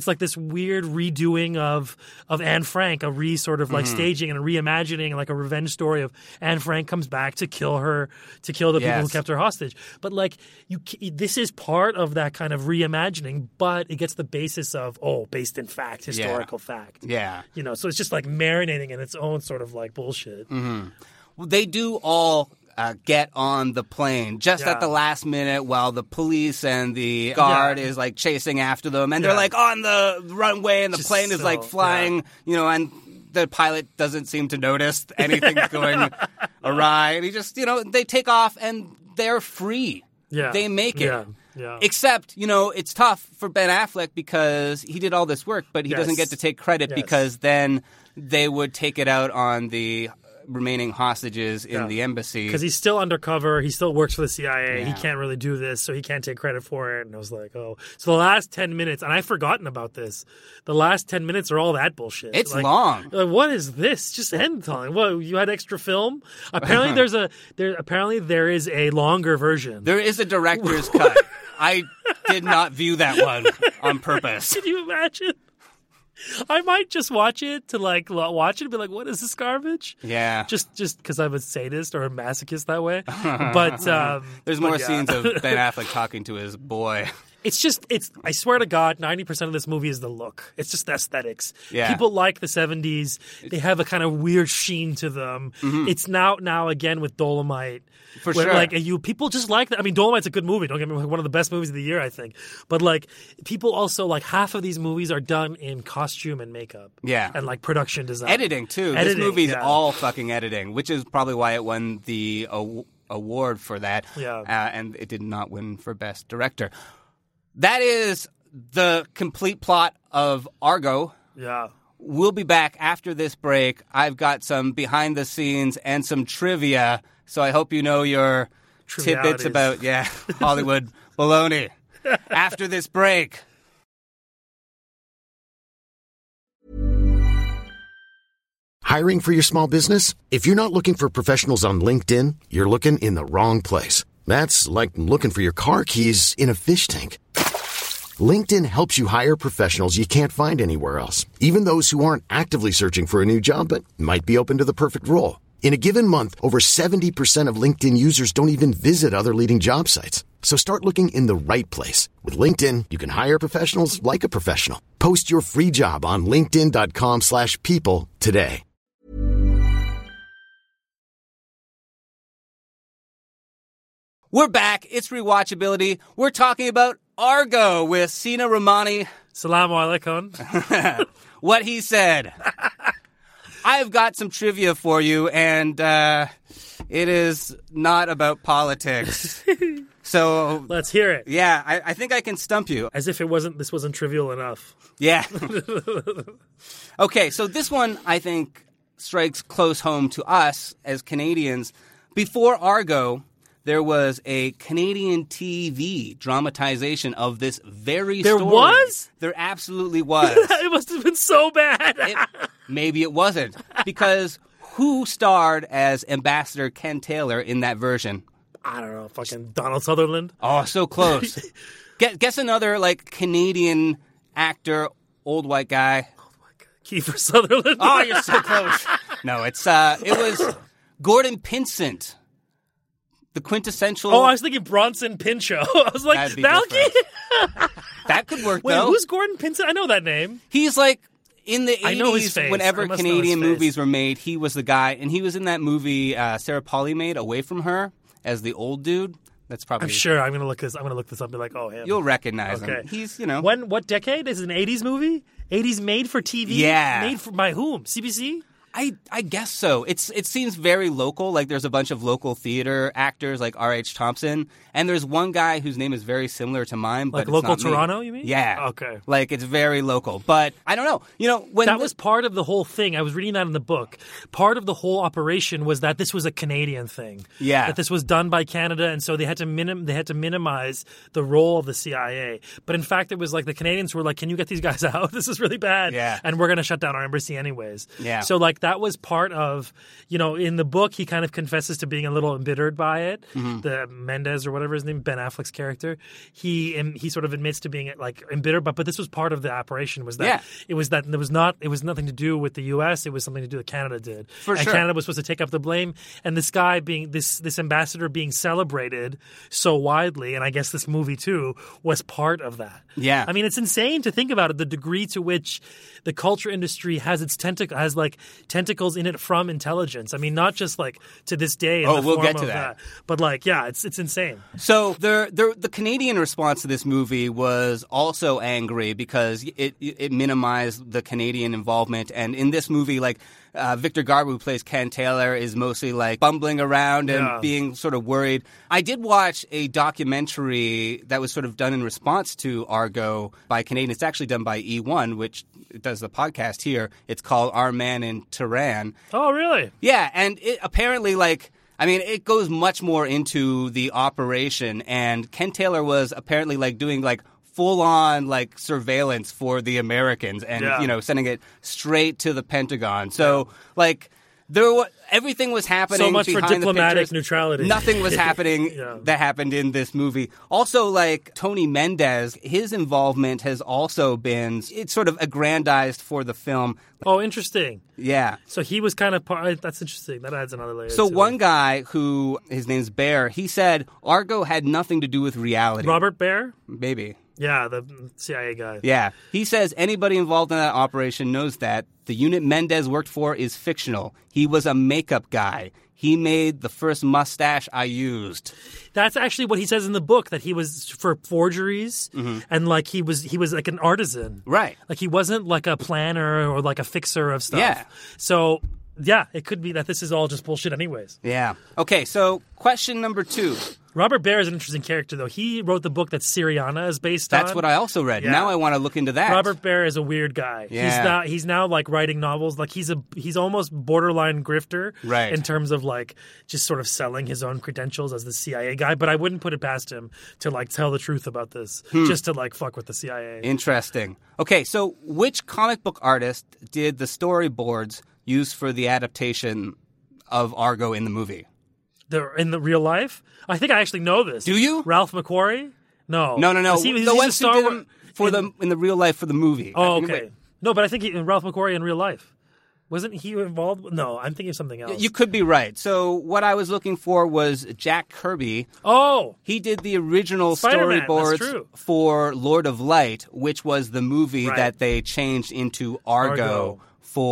redoing of Anne Frank, a sort of staging and a reimagining, a revenge story of Anne Frank comes back to kill the people who kept her hostage. But this is part of that kind of reimagining, but it gets the basis of based in fact, historical fact. Yeah. So it's just marinating in its own sort of bullshit. Mm-hmm. Well, they do all get on the plane just at the last minute while the police and the guard is like chasing after them, and they're like on the runway, and the plane is like flying, and the pilot doesn't seem to notice anything's going awry, and he just, they take off and they're free. Yeah. They make it. Yeah. Except, it's tough for Ben Affleck because he did all this work, but he doesn't get to take credit because then they would take it out on the remaining hostages in the embassy. Because he's still undercover. He still works for the CIA. Yeah. He can't really do this, so he can't take credit for it. And I was like, oh. So the last 10 minutes, and I've forgotten about this, the last 10 minutes are all that bullshit. It's long. Like, what is this? Just end time. What, you had extra film? Apparently there is a longer version. There is a director's cut. I did not view that one on purpose. Can you imagine? I might just watch it to watch it and be like, what is this garbage? Yeah. Just because I'm a sadist or a masochist that way. But there's more scenes of Ben Affleck talking to his boy. I swear to God, 90% of this movie is the look. It's just the aesthetics. Yeah. People like the 70s. They have a kind of weird sheen to them. Mm-hmm. It's now again with Dolomite. For sure. People just like that. I mean, Dolomite's a good movie. Don't get me wrong, one of the best movies of the year, I think. But people also half of these movies are done in costume and makeup. Yeah. And production design. Editing too. This movie's all fucking editing, which is probably why it won the award for that. Yeah. And it did not win for Best Director. That is the complete plot of Argo. Yeah. We'll be back after this break. I've got some behind the scenes and some trivia, so I hope you know your tidbits about Hollywood baloney. After this break. Hiring for your small business? If you're not looking for professionals on LinkedIn, you're looking in the wrong place. That's like looking for your car keys in a fish tank. LinkedIn helps you hire professionals you can't find anywhere else, even those who aren't actively searching for a new job but might be open to the perfect role. In a given month, over 70% of LinkedIn users don't even visit other leading job sites. So start looking in the right place. With LinkedIn, you can hire professionals like a professional. Post your free job on linkedin.com/people today. We're back. It's Rewatchability. We're talking about Argo with Sina Rahmani. Salaam alaikum. What he said. I've got some trivia for you, and it is not about politics. So let's hear it. Yeah, I think I can stump you. As if this wasn't trivial enough. Yeah. Okay, so this one I think strikes close home to us as Canadians. Before Argo, there was a Canadian TV dramatization of this very story. There was? There absolutely was. It must have been so bad. Maybe it wasn't. Because who starred as Ambassador Ken Taylor in that version? I don't know. Fucking Donald Sutherland? Oh, so close. Guess another, Canadian actor, old white guy. Kiefer Sutherland? Oh, you're so close. No, it was Gordon Pinsent. The quintessential... Oh, I was thinking Bronson Pinchot. I was like, Malky? That could work, Wait, though. Who's Gordon Pinsent? I know that name. He's in the 80s, whenever Canadian movies were made, he was the guy. And he was in that movie Sarah Polley made, Away From Her, as the old dude. That's probably... I'm sure. I'm going to look this up and be like, oh, him. You'll recognize him. He's, What decade? Is it an 80s movie? 80s made for TV? Yeah. By whom? CBC? I guess so. It seems very local. There's a bunch of local theater actors like R.H. Thompson, and there's one guy whose name is very similar to mine, but it's local not Toronto, me. you mean? Yeah. Okay. It's very local, but I don't know. When that was part of the whole thing. I was reading that in the book. Part of the whole operation was that this was a Canadian thing. Yeah. That this was done by Canada, and so they had to minimize the role of the CIA. But in fact, it was the Canadians were like, "Can you get these guys out? This is really bad." Yeah. And we're going to shut down our embassy anyways. Yeah. So that was part of, in the book, he kind of confesses to being a little embittered by it. Mm-hmm. The Mendez or whatever his name, Ben Affleck's character, he sort of admits to being embittered, but this was part of the operation. Was that it was nothing to do with the U.S. It was something to do with Canada did. For sure. And Canada was supposed to take up the blame. And this guy being this ambassador being celebrated so widely, and I guess this movie too was part of that. Yeah. I mean, it's insane to think about it. The degree to which the culture industry has its tentacles in it from intelligence. I mean, not just like to this day. We'll get to that. But like, yeah, it's insane. So the Canadian response to this movie was also angry because it minimized the Canadian involvement. And in this movie, like, Victor Garber, who plays Ken Taylor, is mostly like bumbling around and being sort of worried. I did watch a documentary that was sort of done in response to Argo by Canadian. It's actually done by E1, which does the podcast here. It's called Our Man in Tehran. Oh, really? Yeah, and it apparently, like, I mean, it goes much more into the operation, and Ken Taylor was apparently like doing like full-on like surveillance for the Americans and, you know, sending it straight to the Pentagon. So, like, everything was happening. So much for behind diplomatic neutrality. Nothing was happening that happened in this movie. Also, like, Tony Mendez, his involvement has also been, it's sort of aggrandized for the film. Oh, interesting. Yeah. So he was kind of part, that's interesting. That adds another layer. So one guy who, his name's Bear, he said Argo had nothing to do with reality. Robert Bear? Maybe. Yeah, the CIA guy. Yeah. He says anybody involved in that operation knows that the unit Mendez worked for is fictional. He was a makeup guy. He made the first mustache I used. That's actually what he says in the book, that he was for forgeries and like he was like an artisan. Right. Like he wasn't like a planner or like a fixer of stuff. Yeah. So, yeah, it could be that this is all just bullshit anyways. Yeah. Okay, so question number 2. Robert Bear is an interesting character, though. He wrote the book that Syriana is based on. That's what I also read. Yeah. Now I want to look into that. Robert Bear is a weird guy. Yeah. He's now like writing novels. Like he's almost borderline grifter in terms of like just sort of selling his own credentials as the CIA guy. But I wouldn't put it past him to like tell the truth about this just to like fuck with the CIA. Interesting. Okay, so which comic book artist did the storyboards use for the adaptation of Argo in the movie? In the real life? I think I actually know this. Do you? Ralph McQuarrie? No. No. He's the ones who did them in the real life for the movie. Oh, okay. No, but I think Ralph McQuarrie in real life. Wasn't he involved? No, I'm thinking of something else. You could be right. So what I was looking for was Jack Kirby. Oh! He did the original Spider-Man, storyboards for Lord of Light, which was the movie that they changed into Argo.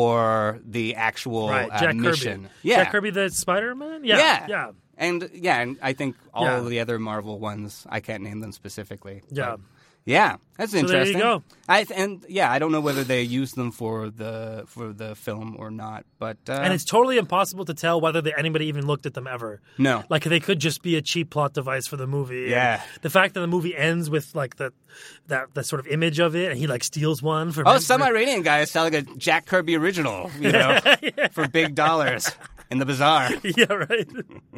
For the actual Jack mission. Kirby. Yeah. Jack Kirby the Spider-Man? Yeah. And I think all of the other Marvel ones, I can't name them specifically. Yeah. Yeah, that's interesting. There you go. I don't know whether they used them for the film or not, but and it's totally impossible to tell whether anybody even looked at them ever. No, like they could just be a cheap plot device for the movie. Yeah, and the fact that the movie ends with like that sort of image of it, and he like steals one for some Iranian guy is selling a Jack Kirby original, for big dollars in the bazaar. Yeah, right.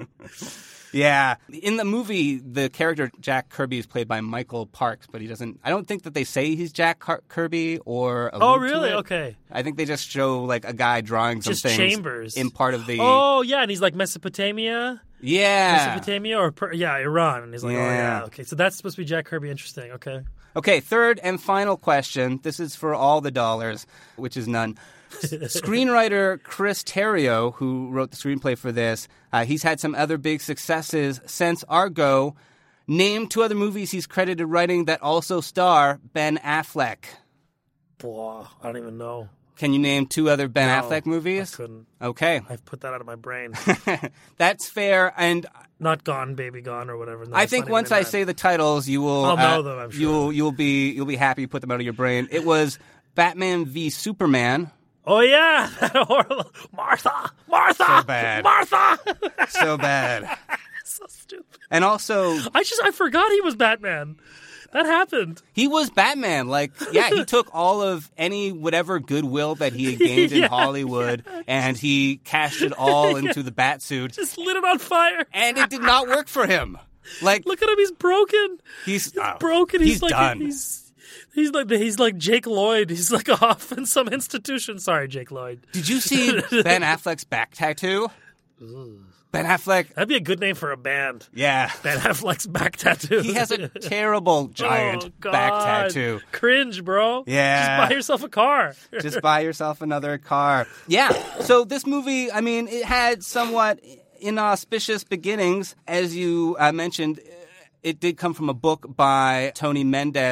Yeah. In the movie, the character Jack Kirby is played by Michael Parks, but I don't think that they say he's Jack Kirby or allude Oh, really? to it. Okay. I think they just show like a guy drawing some things Chambers. in part of the... Oh, yeah, and he's like Mesopotamia? Yeah. Mesopotamia or, Iran. And he's like, oh, yeah. Okay, so that's supposed to be Jack Kirby. Interesting. Okay. Okay, third and final question. This is for all the dollars, which is none. Screenwriter Chris Terrio, who wrote the screenplay for this, he's had some other big successes since Argo. Name 2 other movies he's credited writing that also star Ben Affleck. Boah, I don't even know. Can you name 2 other Ben Affleck movies? I couldn't. Okay. I've put that out of my brain. That's fair, and... Not Gone, Baby Gone, or whatever. No, I think once I say the titles, you will... I'll know them, I'm sure. You'll be happy you put them out of your brain. It was Batman v Superman... Oh, yeah. Martha. So bad. Martha. So bad. So stupid. And also... I forgot he was Batman. That happened. He was Batman. He took all of whatever goodwill that he had gained in Hollywood, and he cashed it all into the Batsuit. Just lit it on fire. And it did not work for him. Look at him. He's broken. He's broken. He's done. He's like Jake Lloyd. He's like off in some institution. Sorry, Jake Lloyd. Did you see Ben Affleck's back tattoo? Ben Affleck. That'd be a good name for a band. Yeah. Ben Affleck's back tattoo. He has a terrible giant back tattoo. Cringe, bro. Yeah. Just buy yourself a car. Just buy yourself another car. Yeah. So this movie, I mean, it had somewhat inauspicious beginnings. As you mentioned, it did come from a book by Tony Mendez.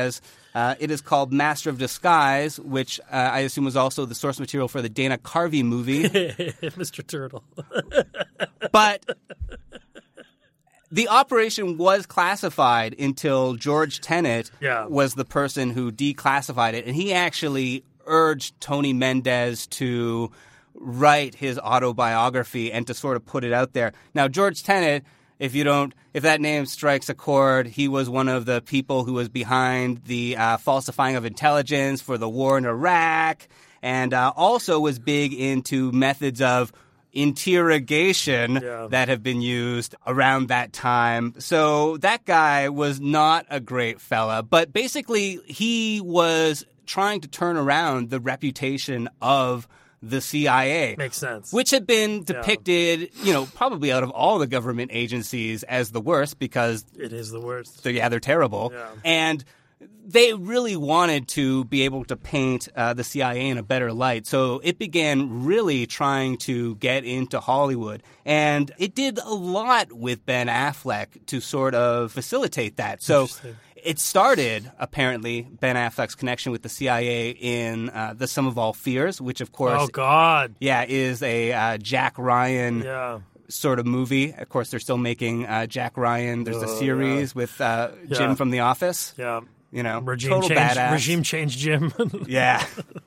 It is called Master of Disguise, which I assume was also the source material for the Dana Carvey movie. Mr. Turtle. But the operation was classified until George Tenet was the person who declassified it. And he actually urged Tony Mendez to write his autobiography and to sort of put it out there. Now, George Tenet, if that name strikes a chord, he was one of the people who was behind the falsifying of intelligence for the war in Iraq, and also was big into methods of interrogation that have been used around that time. So that guy was not a great fella, but basically he was trying to turn around the reputation of the CIA. Makes sense. Which had been depicted, probably out of all the government agencies as the worst because it is the worst. They're terrible. Yeah. And they really wanted to be able to paint the CIA in a better light. So it began really trying to get into Hollywood. And it did a lot with Ben Affleck to sort of facilitate that. So it started, apparently, Ben Affleck's connection with the CIA in The Sum of All Fears, which, of course, oh God, is a Jack Ryan sort of movie. Of course, they're still making Jack Ryan. There's a series with Jim from The Office. Yeah. Regime change Jim. Yeah.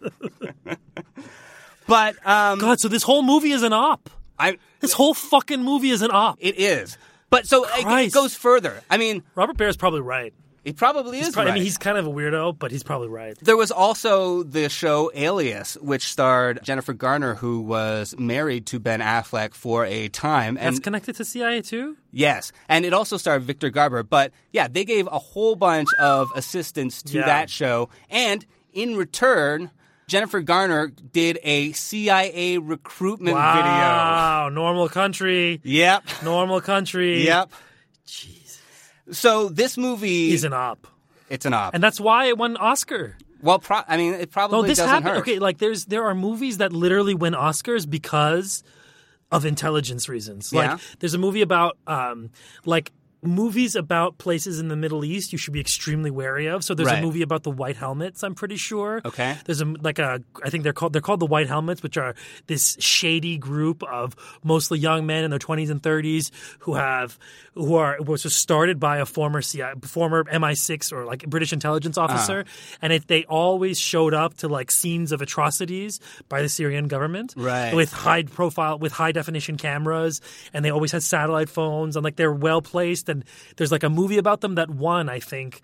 But God, so this whole movie is an op. This whole fucking movie is an op. It is. But so it goes further. I mean, Robert Baer is probably right. He probably is right. I mean, he's kind of a weirdo, but he's probably right. There was also the show Alias, which starred Jennifer Garner, who was married to Ben Affleck for a time. That's connected to CIA too? Yes. And it also starred Victor Garber. But yeah, they gave a whole bunch of assistance to that show. And in return, Jennifer Garner did a CIA recruitment video. Wow. Normal country. Yep. Normal country. Yep. Jeez. So this movie is an op. It's an op, and that's why it won Oscar. Well, it probably doesn't hurt. Okay, like there are movies that literally win Oscars because of intelligence reasons. Like there's a movie about movies about places in the Middle East you should be extremely wary of. So there's a movie about the White Helmets, I'm pretty sure. Okay. There's I think they're called the White Helmets, which are this shady group of mostly young men in their 20s and 30s was just started by a former MI6 or like British intelligence officer, and they always showed up to like scenes of atrocities by the Syrian government, with high definition cameras, and they always had satellite phones, and like they're well placed. And there's like a movie about them that won, I think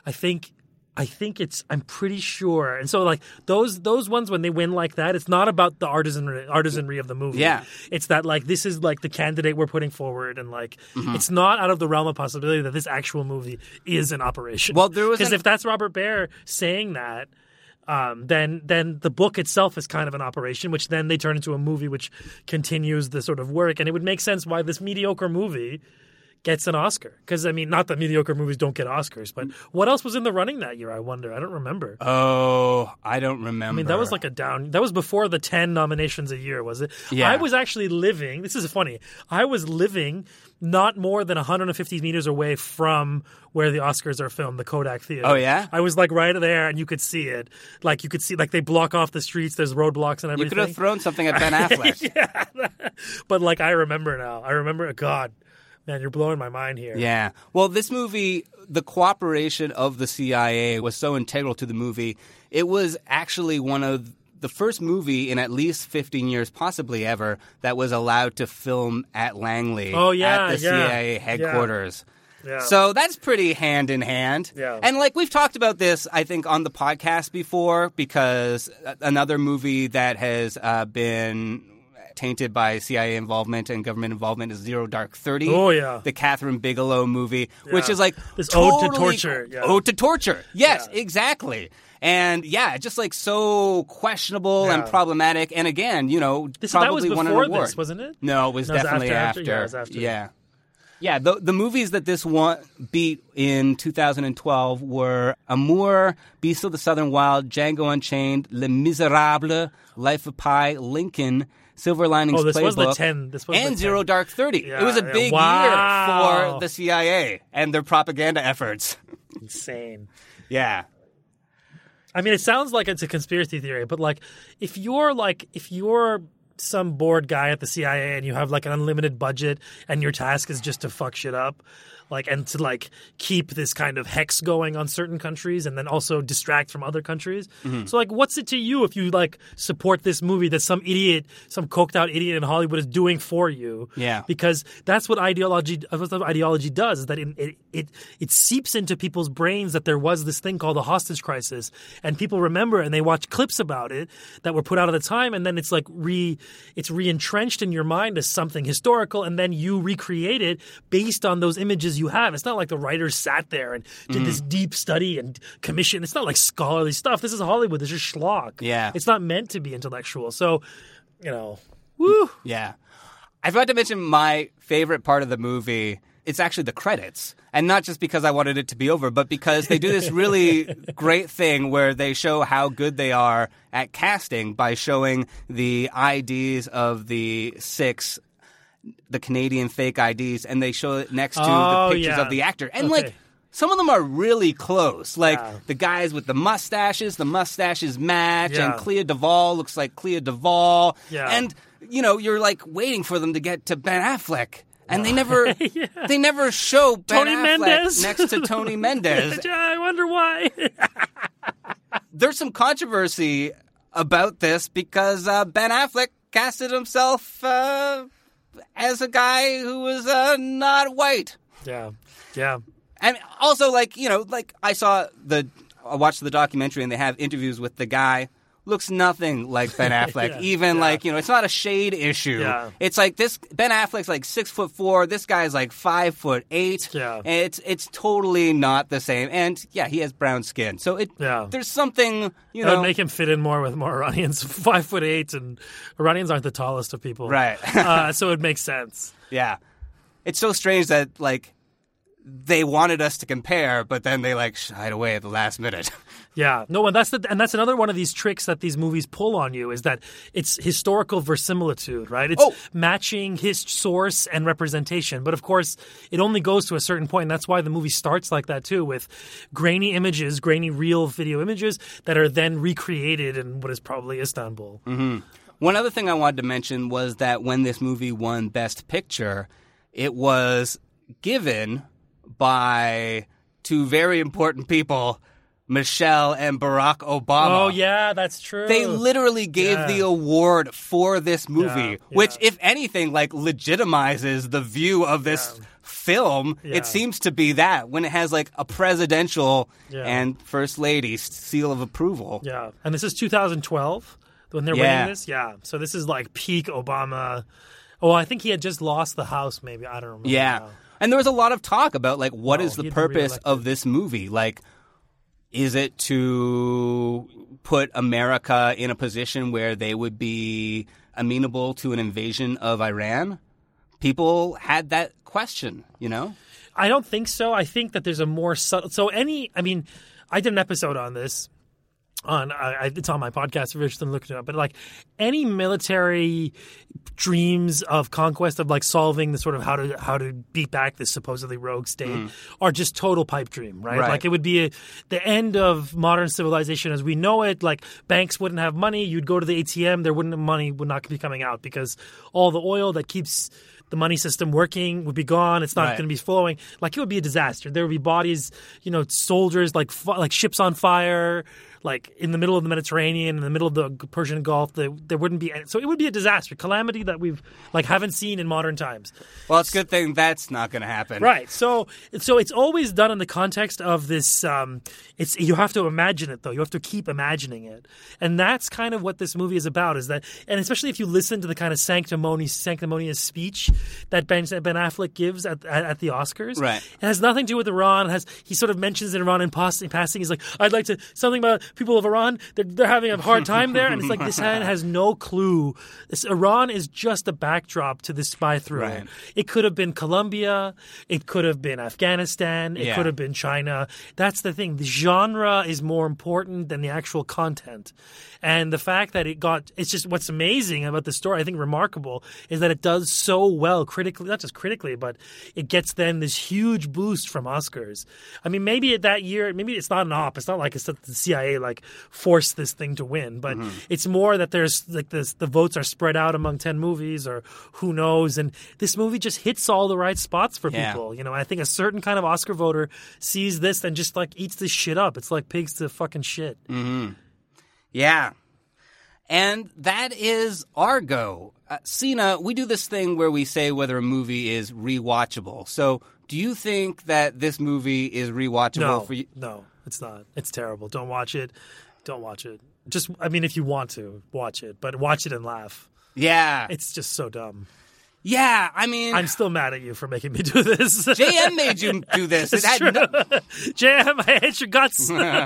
I'm pretty sure. And so like those ones, when they win like that, it's not about the artisanry of the movie. Yeah. It's that like this is like the candidate we're putting forward, and like it's not out of the realm of possibility that this actual movie is an operation. Well, because if that's Robert Baer saying that, then the book itself is kind of an operation, which then they turn into a movie which continues the sort of work. And it would make sense why this mediocre movie gets an Oscar. Because, I mean, not that mediocre movies don't get Oscars, but what else was in the running that year, I wonder? I don't remember. Oh, I don't remember. I mean, that was like that was before the 10 nominations a year, was it? Yeah. I was actually living, this is funny, I was living not more than 150 meters away from where the Oscars are filmed, the Kodak Theater. Oh, yeah? I was like right there, and you could see it. Like, you could see, like, they block off the streets, there's roadblocks and everything. You could have thrown something at Ben Affleck. Yeah. But, like, I remember now. I remember, God. Man, you're blowing my mind here. Yeah. Well, this movie, the cooperation of the CIA was so integral to the movie. It was actually one of the first movie in at least 15 years, possibly ever, that was allowed to film at Langley at the CIA headquarters. Yeah. So that's pretty hand in hand. Yeah. And like we've talked about this, I think, on the podcast before, because another movie that has been tainted by CIA involvement and government involvement is Zero Dark 30. Oh, yeah. The Catherine Bigelow movie, which is like this totally ode to torture. Yeah. Ode to torture. Yes, exactly. And yeah, just like so questionable and problematic. And again, probably won an award. That was before this, wasn't it? No, it was definitely after. Yeah, it was after. Yeah. Yeah, the movies that this beat in 2012 were Amour, Beasts of the Southern Wild, Django Unchained, Les Miserables, Life of Pi, Lincoln, Silver Linings Playbook, was the 10. And Zero Dark 30. Yeah, it was a big year for the CIA and their propaganda efforts. Insane. Yeah. I mean, it sounds like it's a conspiracy theory, but like if you're some bored guy at the CIA and you have like an unlimited budget and your task is just to fuck shit up, like, and to like keep this kind of hex going on certain countries and then also distract from other countries. Mm-hmm. So like, what's it to you if you like support this movie that some coked out idiot in Hollywood is doing for you? Yeah. Because that's what ideology does, is that it seeps into people's brains that there was this thing called the hostage crisis, and people remember and they watch clips about it that were put out at the time, and then it's like it's re-entrenched in your mind as something historical, and then you recreate it based on those images you have. It's not like the writers sat there and did this deep study and commission. It's not like scholarly stuff. This is Hollywood. This is schlock. Yeah. It's not meant to be intellectual. So, woo. Yeah. I forgot to mention my favorite part of the movie. It's actually the credits. And not just because I wanted it to be over, but because they do this really great thing where they show how good they are at casting by showing the IDs of the 6, the Canadian fake IDs, and they show it next to the pictures of the actor. And like, some of them are really close. Like the guys with the mustaches match, and Clea Duvall looks like Clea Duvall. Yeah. And, you're like waiting for them to get to Ben Affleck. And they never they never show Ben Affleck next to Tony Mendez. I wonder why. There's some controversy about this because Ben Affleck casted himself as a guy who was not white. Yeah. Yeah. And also, like, I watched the documentary and they have interviews with the guy. Looks nothing like Ben Affleck. It's not a shade issue. Yeah. It's like this Ben Affleck's like 6'4", this guy's like 5'8". Yeah. It's totally not the same. And he has brown skin. So there's something, That would make him fit in more with more Iranians. 5'8", and Iranians aren't the tallest of people. Right. So it makes sense. Yeah. It's so strange that like they wanted us to compare, but then they like shied away at the last minute. Yeah, no, and that's another one of these tricks that these movies pull on you, is that it's historical verisimilitude, right? It's matching his source and representation, but of course, it only goes to a certain point, and that's why the movie starts like that too, with grainy real video images that are then recreated in what is probably Istanbul. Mm-hmm. One other thing I wanted to mention was that when this movie won Best Picture, it was given by two very important people, Michelle and Barack Obama. Oh, yeah, that's true. They literally gave the award for this movie, which, if anything, like legitimizes the view of this film. Yeah. It seems to be that when it has like a presidential and first lady seal of approval. Yeah, and this is 2012 when they're winning this. Yeah, so this is like peak Obama. Oh, I think he had just lost the House, maybe. I don't remember. Yeah, now. And there was a lot of talk about like what is the purpose of this movie? Like, is it to put America in a position where they would be amenable to an invasion of Iran? People had that question, I don't think so. I think that there's a more subtle... I did an episode on this. It's on my podcast if you're interested in looking it up. But like any military dreams of conquest, of like solving the sort of how to beat back this supposedly rogue state are just total pipe dream, right? Like it would be the end of modern civilization as we know it. Like banks wouldn't have money. You'd go to the ATM. Money would not be coming out because all the oil that keeps the money system working would be gone. It's not going to be flowing. Like it would be a disaster. There would be bodies, soldiers, like ships on fire, like in the middle of the Mediterranean, in the middle of the Persian Gulf. There wouldn't be any, so it would be a disaster, calamity that we've haven't seen in modern times. Well, it's a good thing that's not going to happen, right? So it's always done in the context of this. You have to imagine it though. You have to keep imagining it, and that's kind of what this movie is about. Is that, and especially if you listen to the kind of sanctimonious speech that Ben Affleck gives at the Oscars, right? It has nothing to do with Iran. He sort of mentions Iran in passing. He's like, I'd like to something about people of Iran. They're having a hard time there, and it's like this man has no clue. Iran is just a backdrop to this spy thriller. Right. It could have been Colombia. It could have been Afghanistan. It could have been China. That's the thing. The genre is more important than the actual content. And the fact that it's just what's amazing about the story, I think remarkable, is that it does so well critically, not just critically, but it gets then this huge boost from Oscars. I mean, maybe that year, maybe it's not an op. It's not like it's the CIA like force this thing to win. But it's more that there's like the votes are spread out among 10 movies or who knows. And this movie just hits all the right spots for people. You know, I think a certain kind of Oscar voter sees this and just like eats this shit up. It's like pigs to fucking shit. Yeah. And that is Argo. Sina, we do this thing where we say whether a movie is rewatchable. So do you think that this movie is rewatchable for you? No, it's not. It's terrible. Don't watch it. Don't watch it. Just, I mean, if you want to, watch it. But watch it and laugh. Yeah. It's just so dumb. Yeah, I mean... I'm still mad at you for making me do this. JM made you do this. It's true. JM, I hate your guts.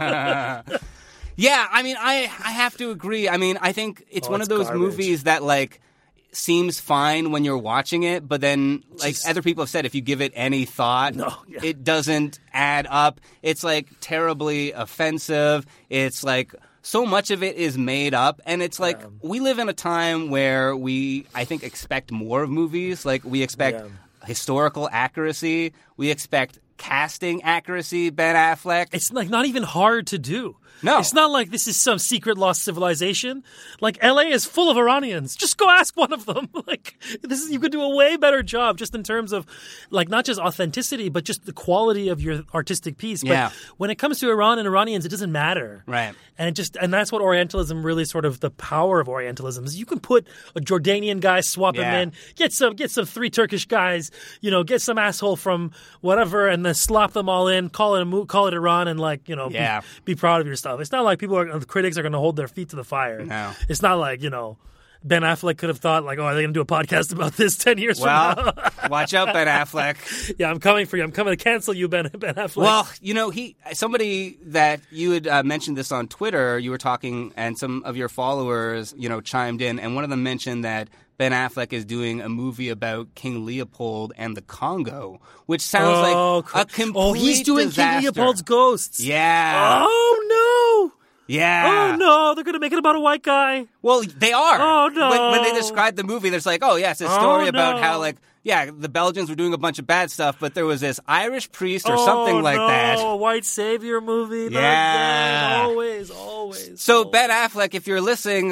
Yeah, I mean, I have to agree. I mean, I think it's one of those movies that, like, seems fine when you're watching it, but then, like other people have said, if you give it any thought, it doesn't add up. It's, like, terribly offensive. It's, like... So much of it is made up, and it's like we live in a time where we, I think, expect more of movies. Like, we expect historical accuracy. We expect casting accuracy, Ben Affleck. It's like not even hard to do. No. It's not like this is some secret lost civilization. Like, LA is full of Iranians. Just go ask one of them. Like, you could do a way better job just in terms of, like, not just authenticity, but just the quality of your artistic piece. But when it comes to Iran and Iranians, it doesn't matter. Right. And that's what Orientalism really sort of, the power of Orientalism is. You can put a Jordanian guy, swap him in, get some 3 Turkish guys, you know, get some asshole from whatever, and then slop them all in, call it Iran, and, like, you know, be proud of your stuff. It's not like the critics are going to hold their feet to the fire. No. It's not like, you know, Ben Affleck could have thought, like, oh, are they going to do a podcast about this 10 years from now? Watch out, Ben Affleck. Yeah, I'm coming for you. I'm coming to cancel you, Ben Affleck. Well, you know, somebody that you had mentioned this on Twitter, you were talking, and some of your followers, you know, chimed in, and one of them mentioned that Ben Affleck is doing a movie about King Leopold and the Congo, which sounds like a complete Oh, he's doing disaster. King Leopold's Ghosts. Yeah. Oh, no. Yeah. Oh, no. They're going to make it about a white guy. Well, they are. Oh, no. When they describe the movie, there's like, oh, yeah, it's a story about how, like, yeah, the Belgians were doing a bunch of bad stuff, but there was this Irish priest or something like that. Oh, a white savior movie. Yeah. Always. So, Ben Affleck, if you're listening,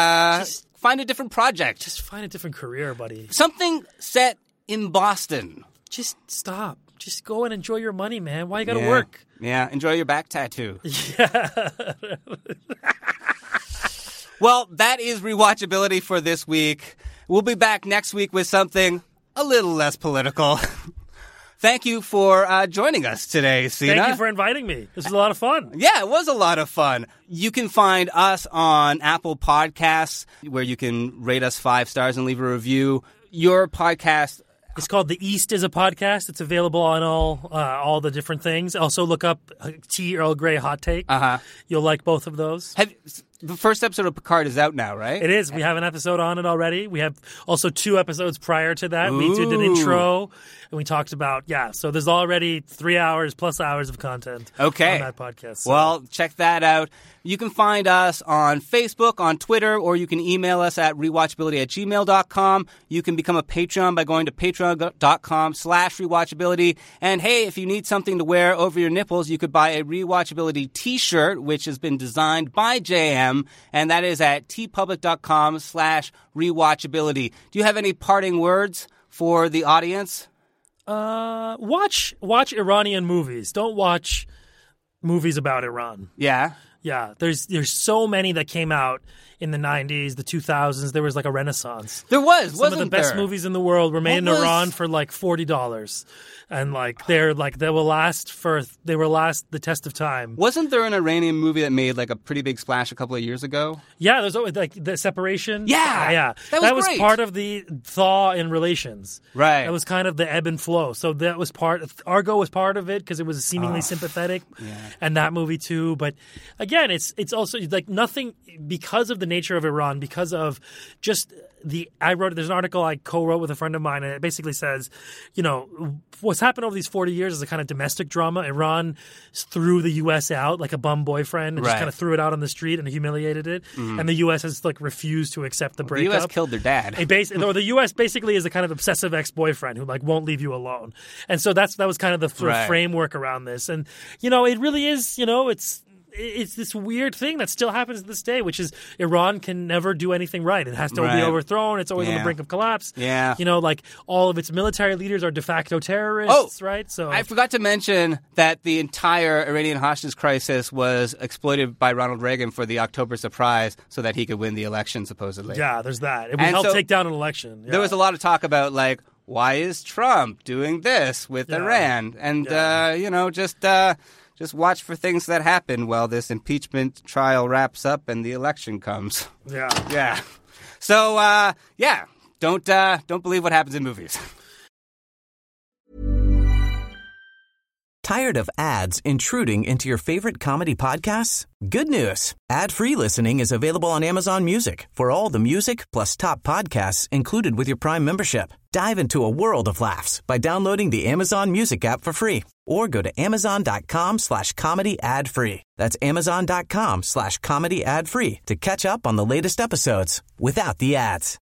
find a different project. Just find a different career, buddy. Something set in Boston. Just stop. Just go and enjoy your money, man. Why you got to work? Yeah, enjoy your back tattoo. Yeah. Well, that is rewatchability for this week. We'll be back next week with something a little less political. Thank you for joining us today, Sina. Thank you for inviting me. This was a lot of fun. Yeah, it was a lot of fun. You can find us on Apple Podcasts, where you can rate us 5 stars and leave a review. Your podcast... It's called The East is a Podcast. It's available on all the different things. Also look up Tea Earl Grey Hot Take. You'll like both of those. The first episode of Picard is out now, right? It is. We have an episode on it already. We have also 2 episodes prior to that. We did an intro, and we talked about, so there's already 3 hours plus hours of content on that podcast. So. Well, check that out. You can find us on Facebook, on Twitter, or you can email us at rewatchability@gmail.com. You can become a Patreon by going to patreon.com/rewatchability. And hey, if you need something to wear over your nipples, you could buy a Rewatchability t-shirt, which has been designed by JM, and that is at tpublic.com/rewatchability. Do you have any parting words for the audience? Watch Iranian movies. Don't watch movies about Iran. Yeah. Yeah, there's so many that came out in the 90s, the 2000s. There was like a renaissance. There was, Some of the best movies in the world were made in Iran for like $40. And they will last the test of time. Wasn't there an Iranian movie that made like a pretty big splash a couple of years ago? Yeah, there's always like The Separation. Yeah. That was part of the thaw in relations. Right. That was kind of the ebb and flow. So that was Argo was part of it because it was seemingly sympathetic. Yeah. And that movie too. But again, it's also like nothing because of the nature of Iran, because of just there's an article I co-wrote with a friend of mine, and it basically says, you know, what's happened over these 40 years is a kind of domestic drama. Iran threw the U.S. out like a bum boyfriend and just kind of threw it out on the street and humiliated it. Mm-hmm. And the U.S. has like refused to accept the breakup. The U.S. killed their dad. Or the U.S. basically is a kind of obsessive ex-boyfriend who like won't leave you alone. And so that was kind of the framework around this. And, you know, it really is, you know, it's it's this weird thing that still happens to this day, which is Iran can never do anything right. It has to be overthrown. It's always on the brink of collapse. Yeah. You know, like all of its military leaders are de facto terrorists, right? So I forgot to mention that the entire Iranian hostage crisis was exploited by Ronald Reagan for the October surprise so that he could win the election, supposedly. Yeah, there's that. It would help take down an election. Yeah. There was a lot of talk about, like, why is Trump doing this with Iran? And, just watch for things that happen while this impeachment trial wraps up and the election comes. Yeah. Yeah. So, don't believe what happens in movies. Tired of ads intruding into your favorite comedy podcasts? Good news. Ad-free listening is available on Amazon Music for all the music plus top podcasts included with your Prime membership. Dive into a world of laughs by downloading the Amazon Music app for free or go to amazon.com/comedy ad-free. That's amazon.com/comedy ad-free to catch up on the latest episodes without the ads.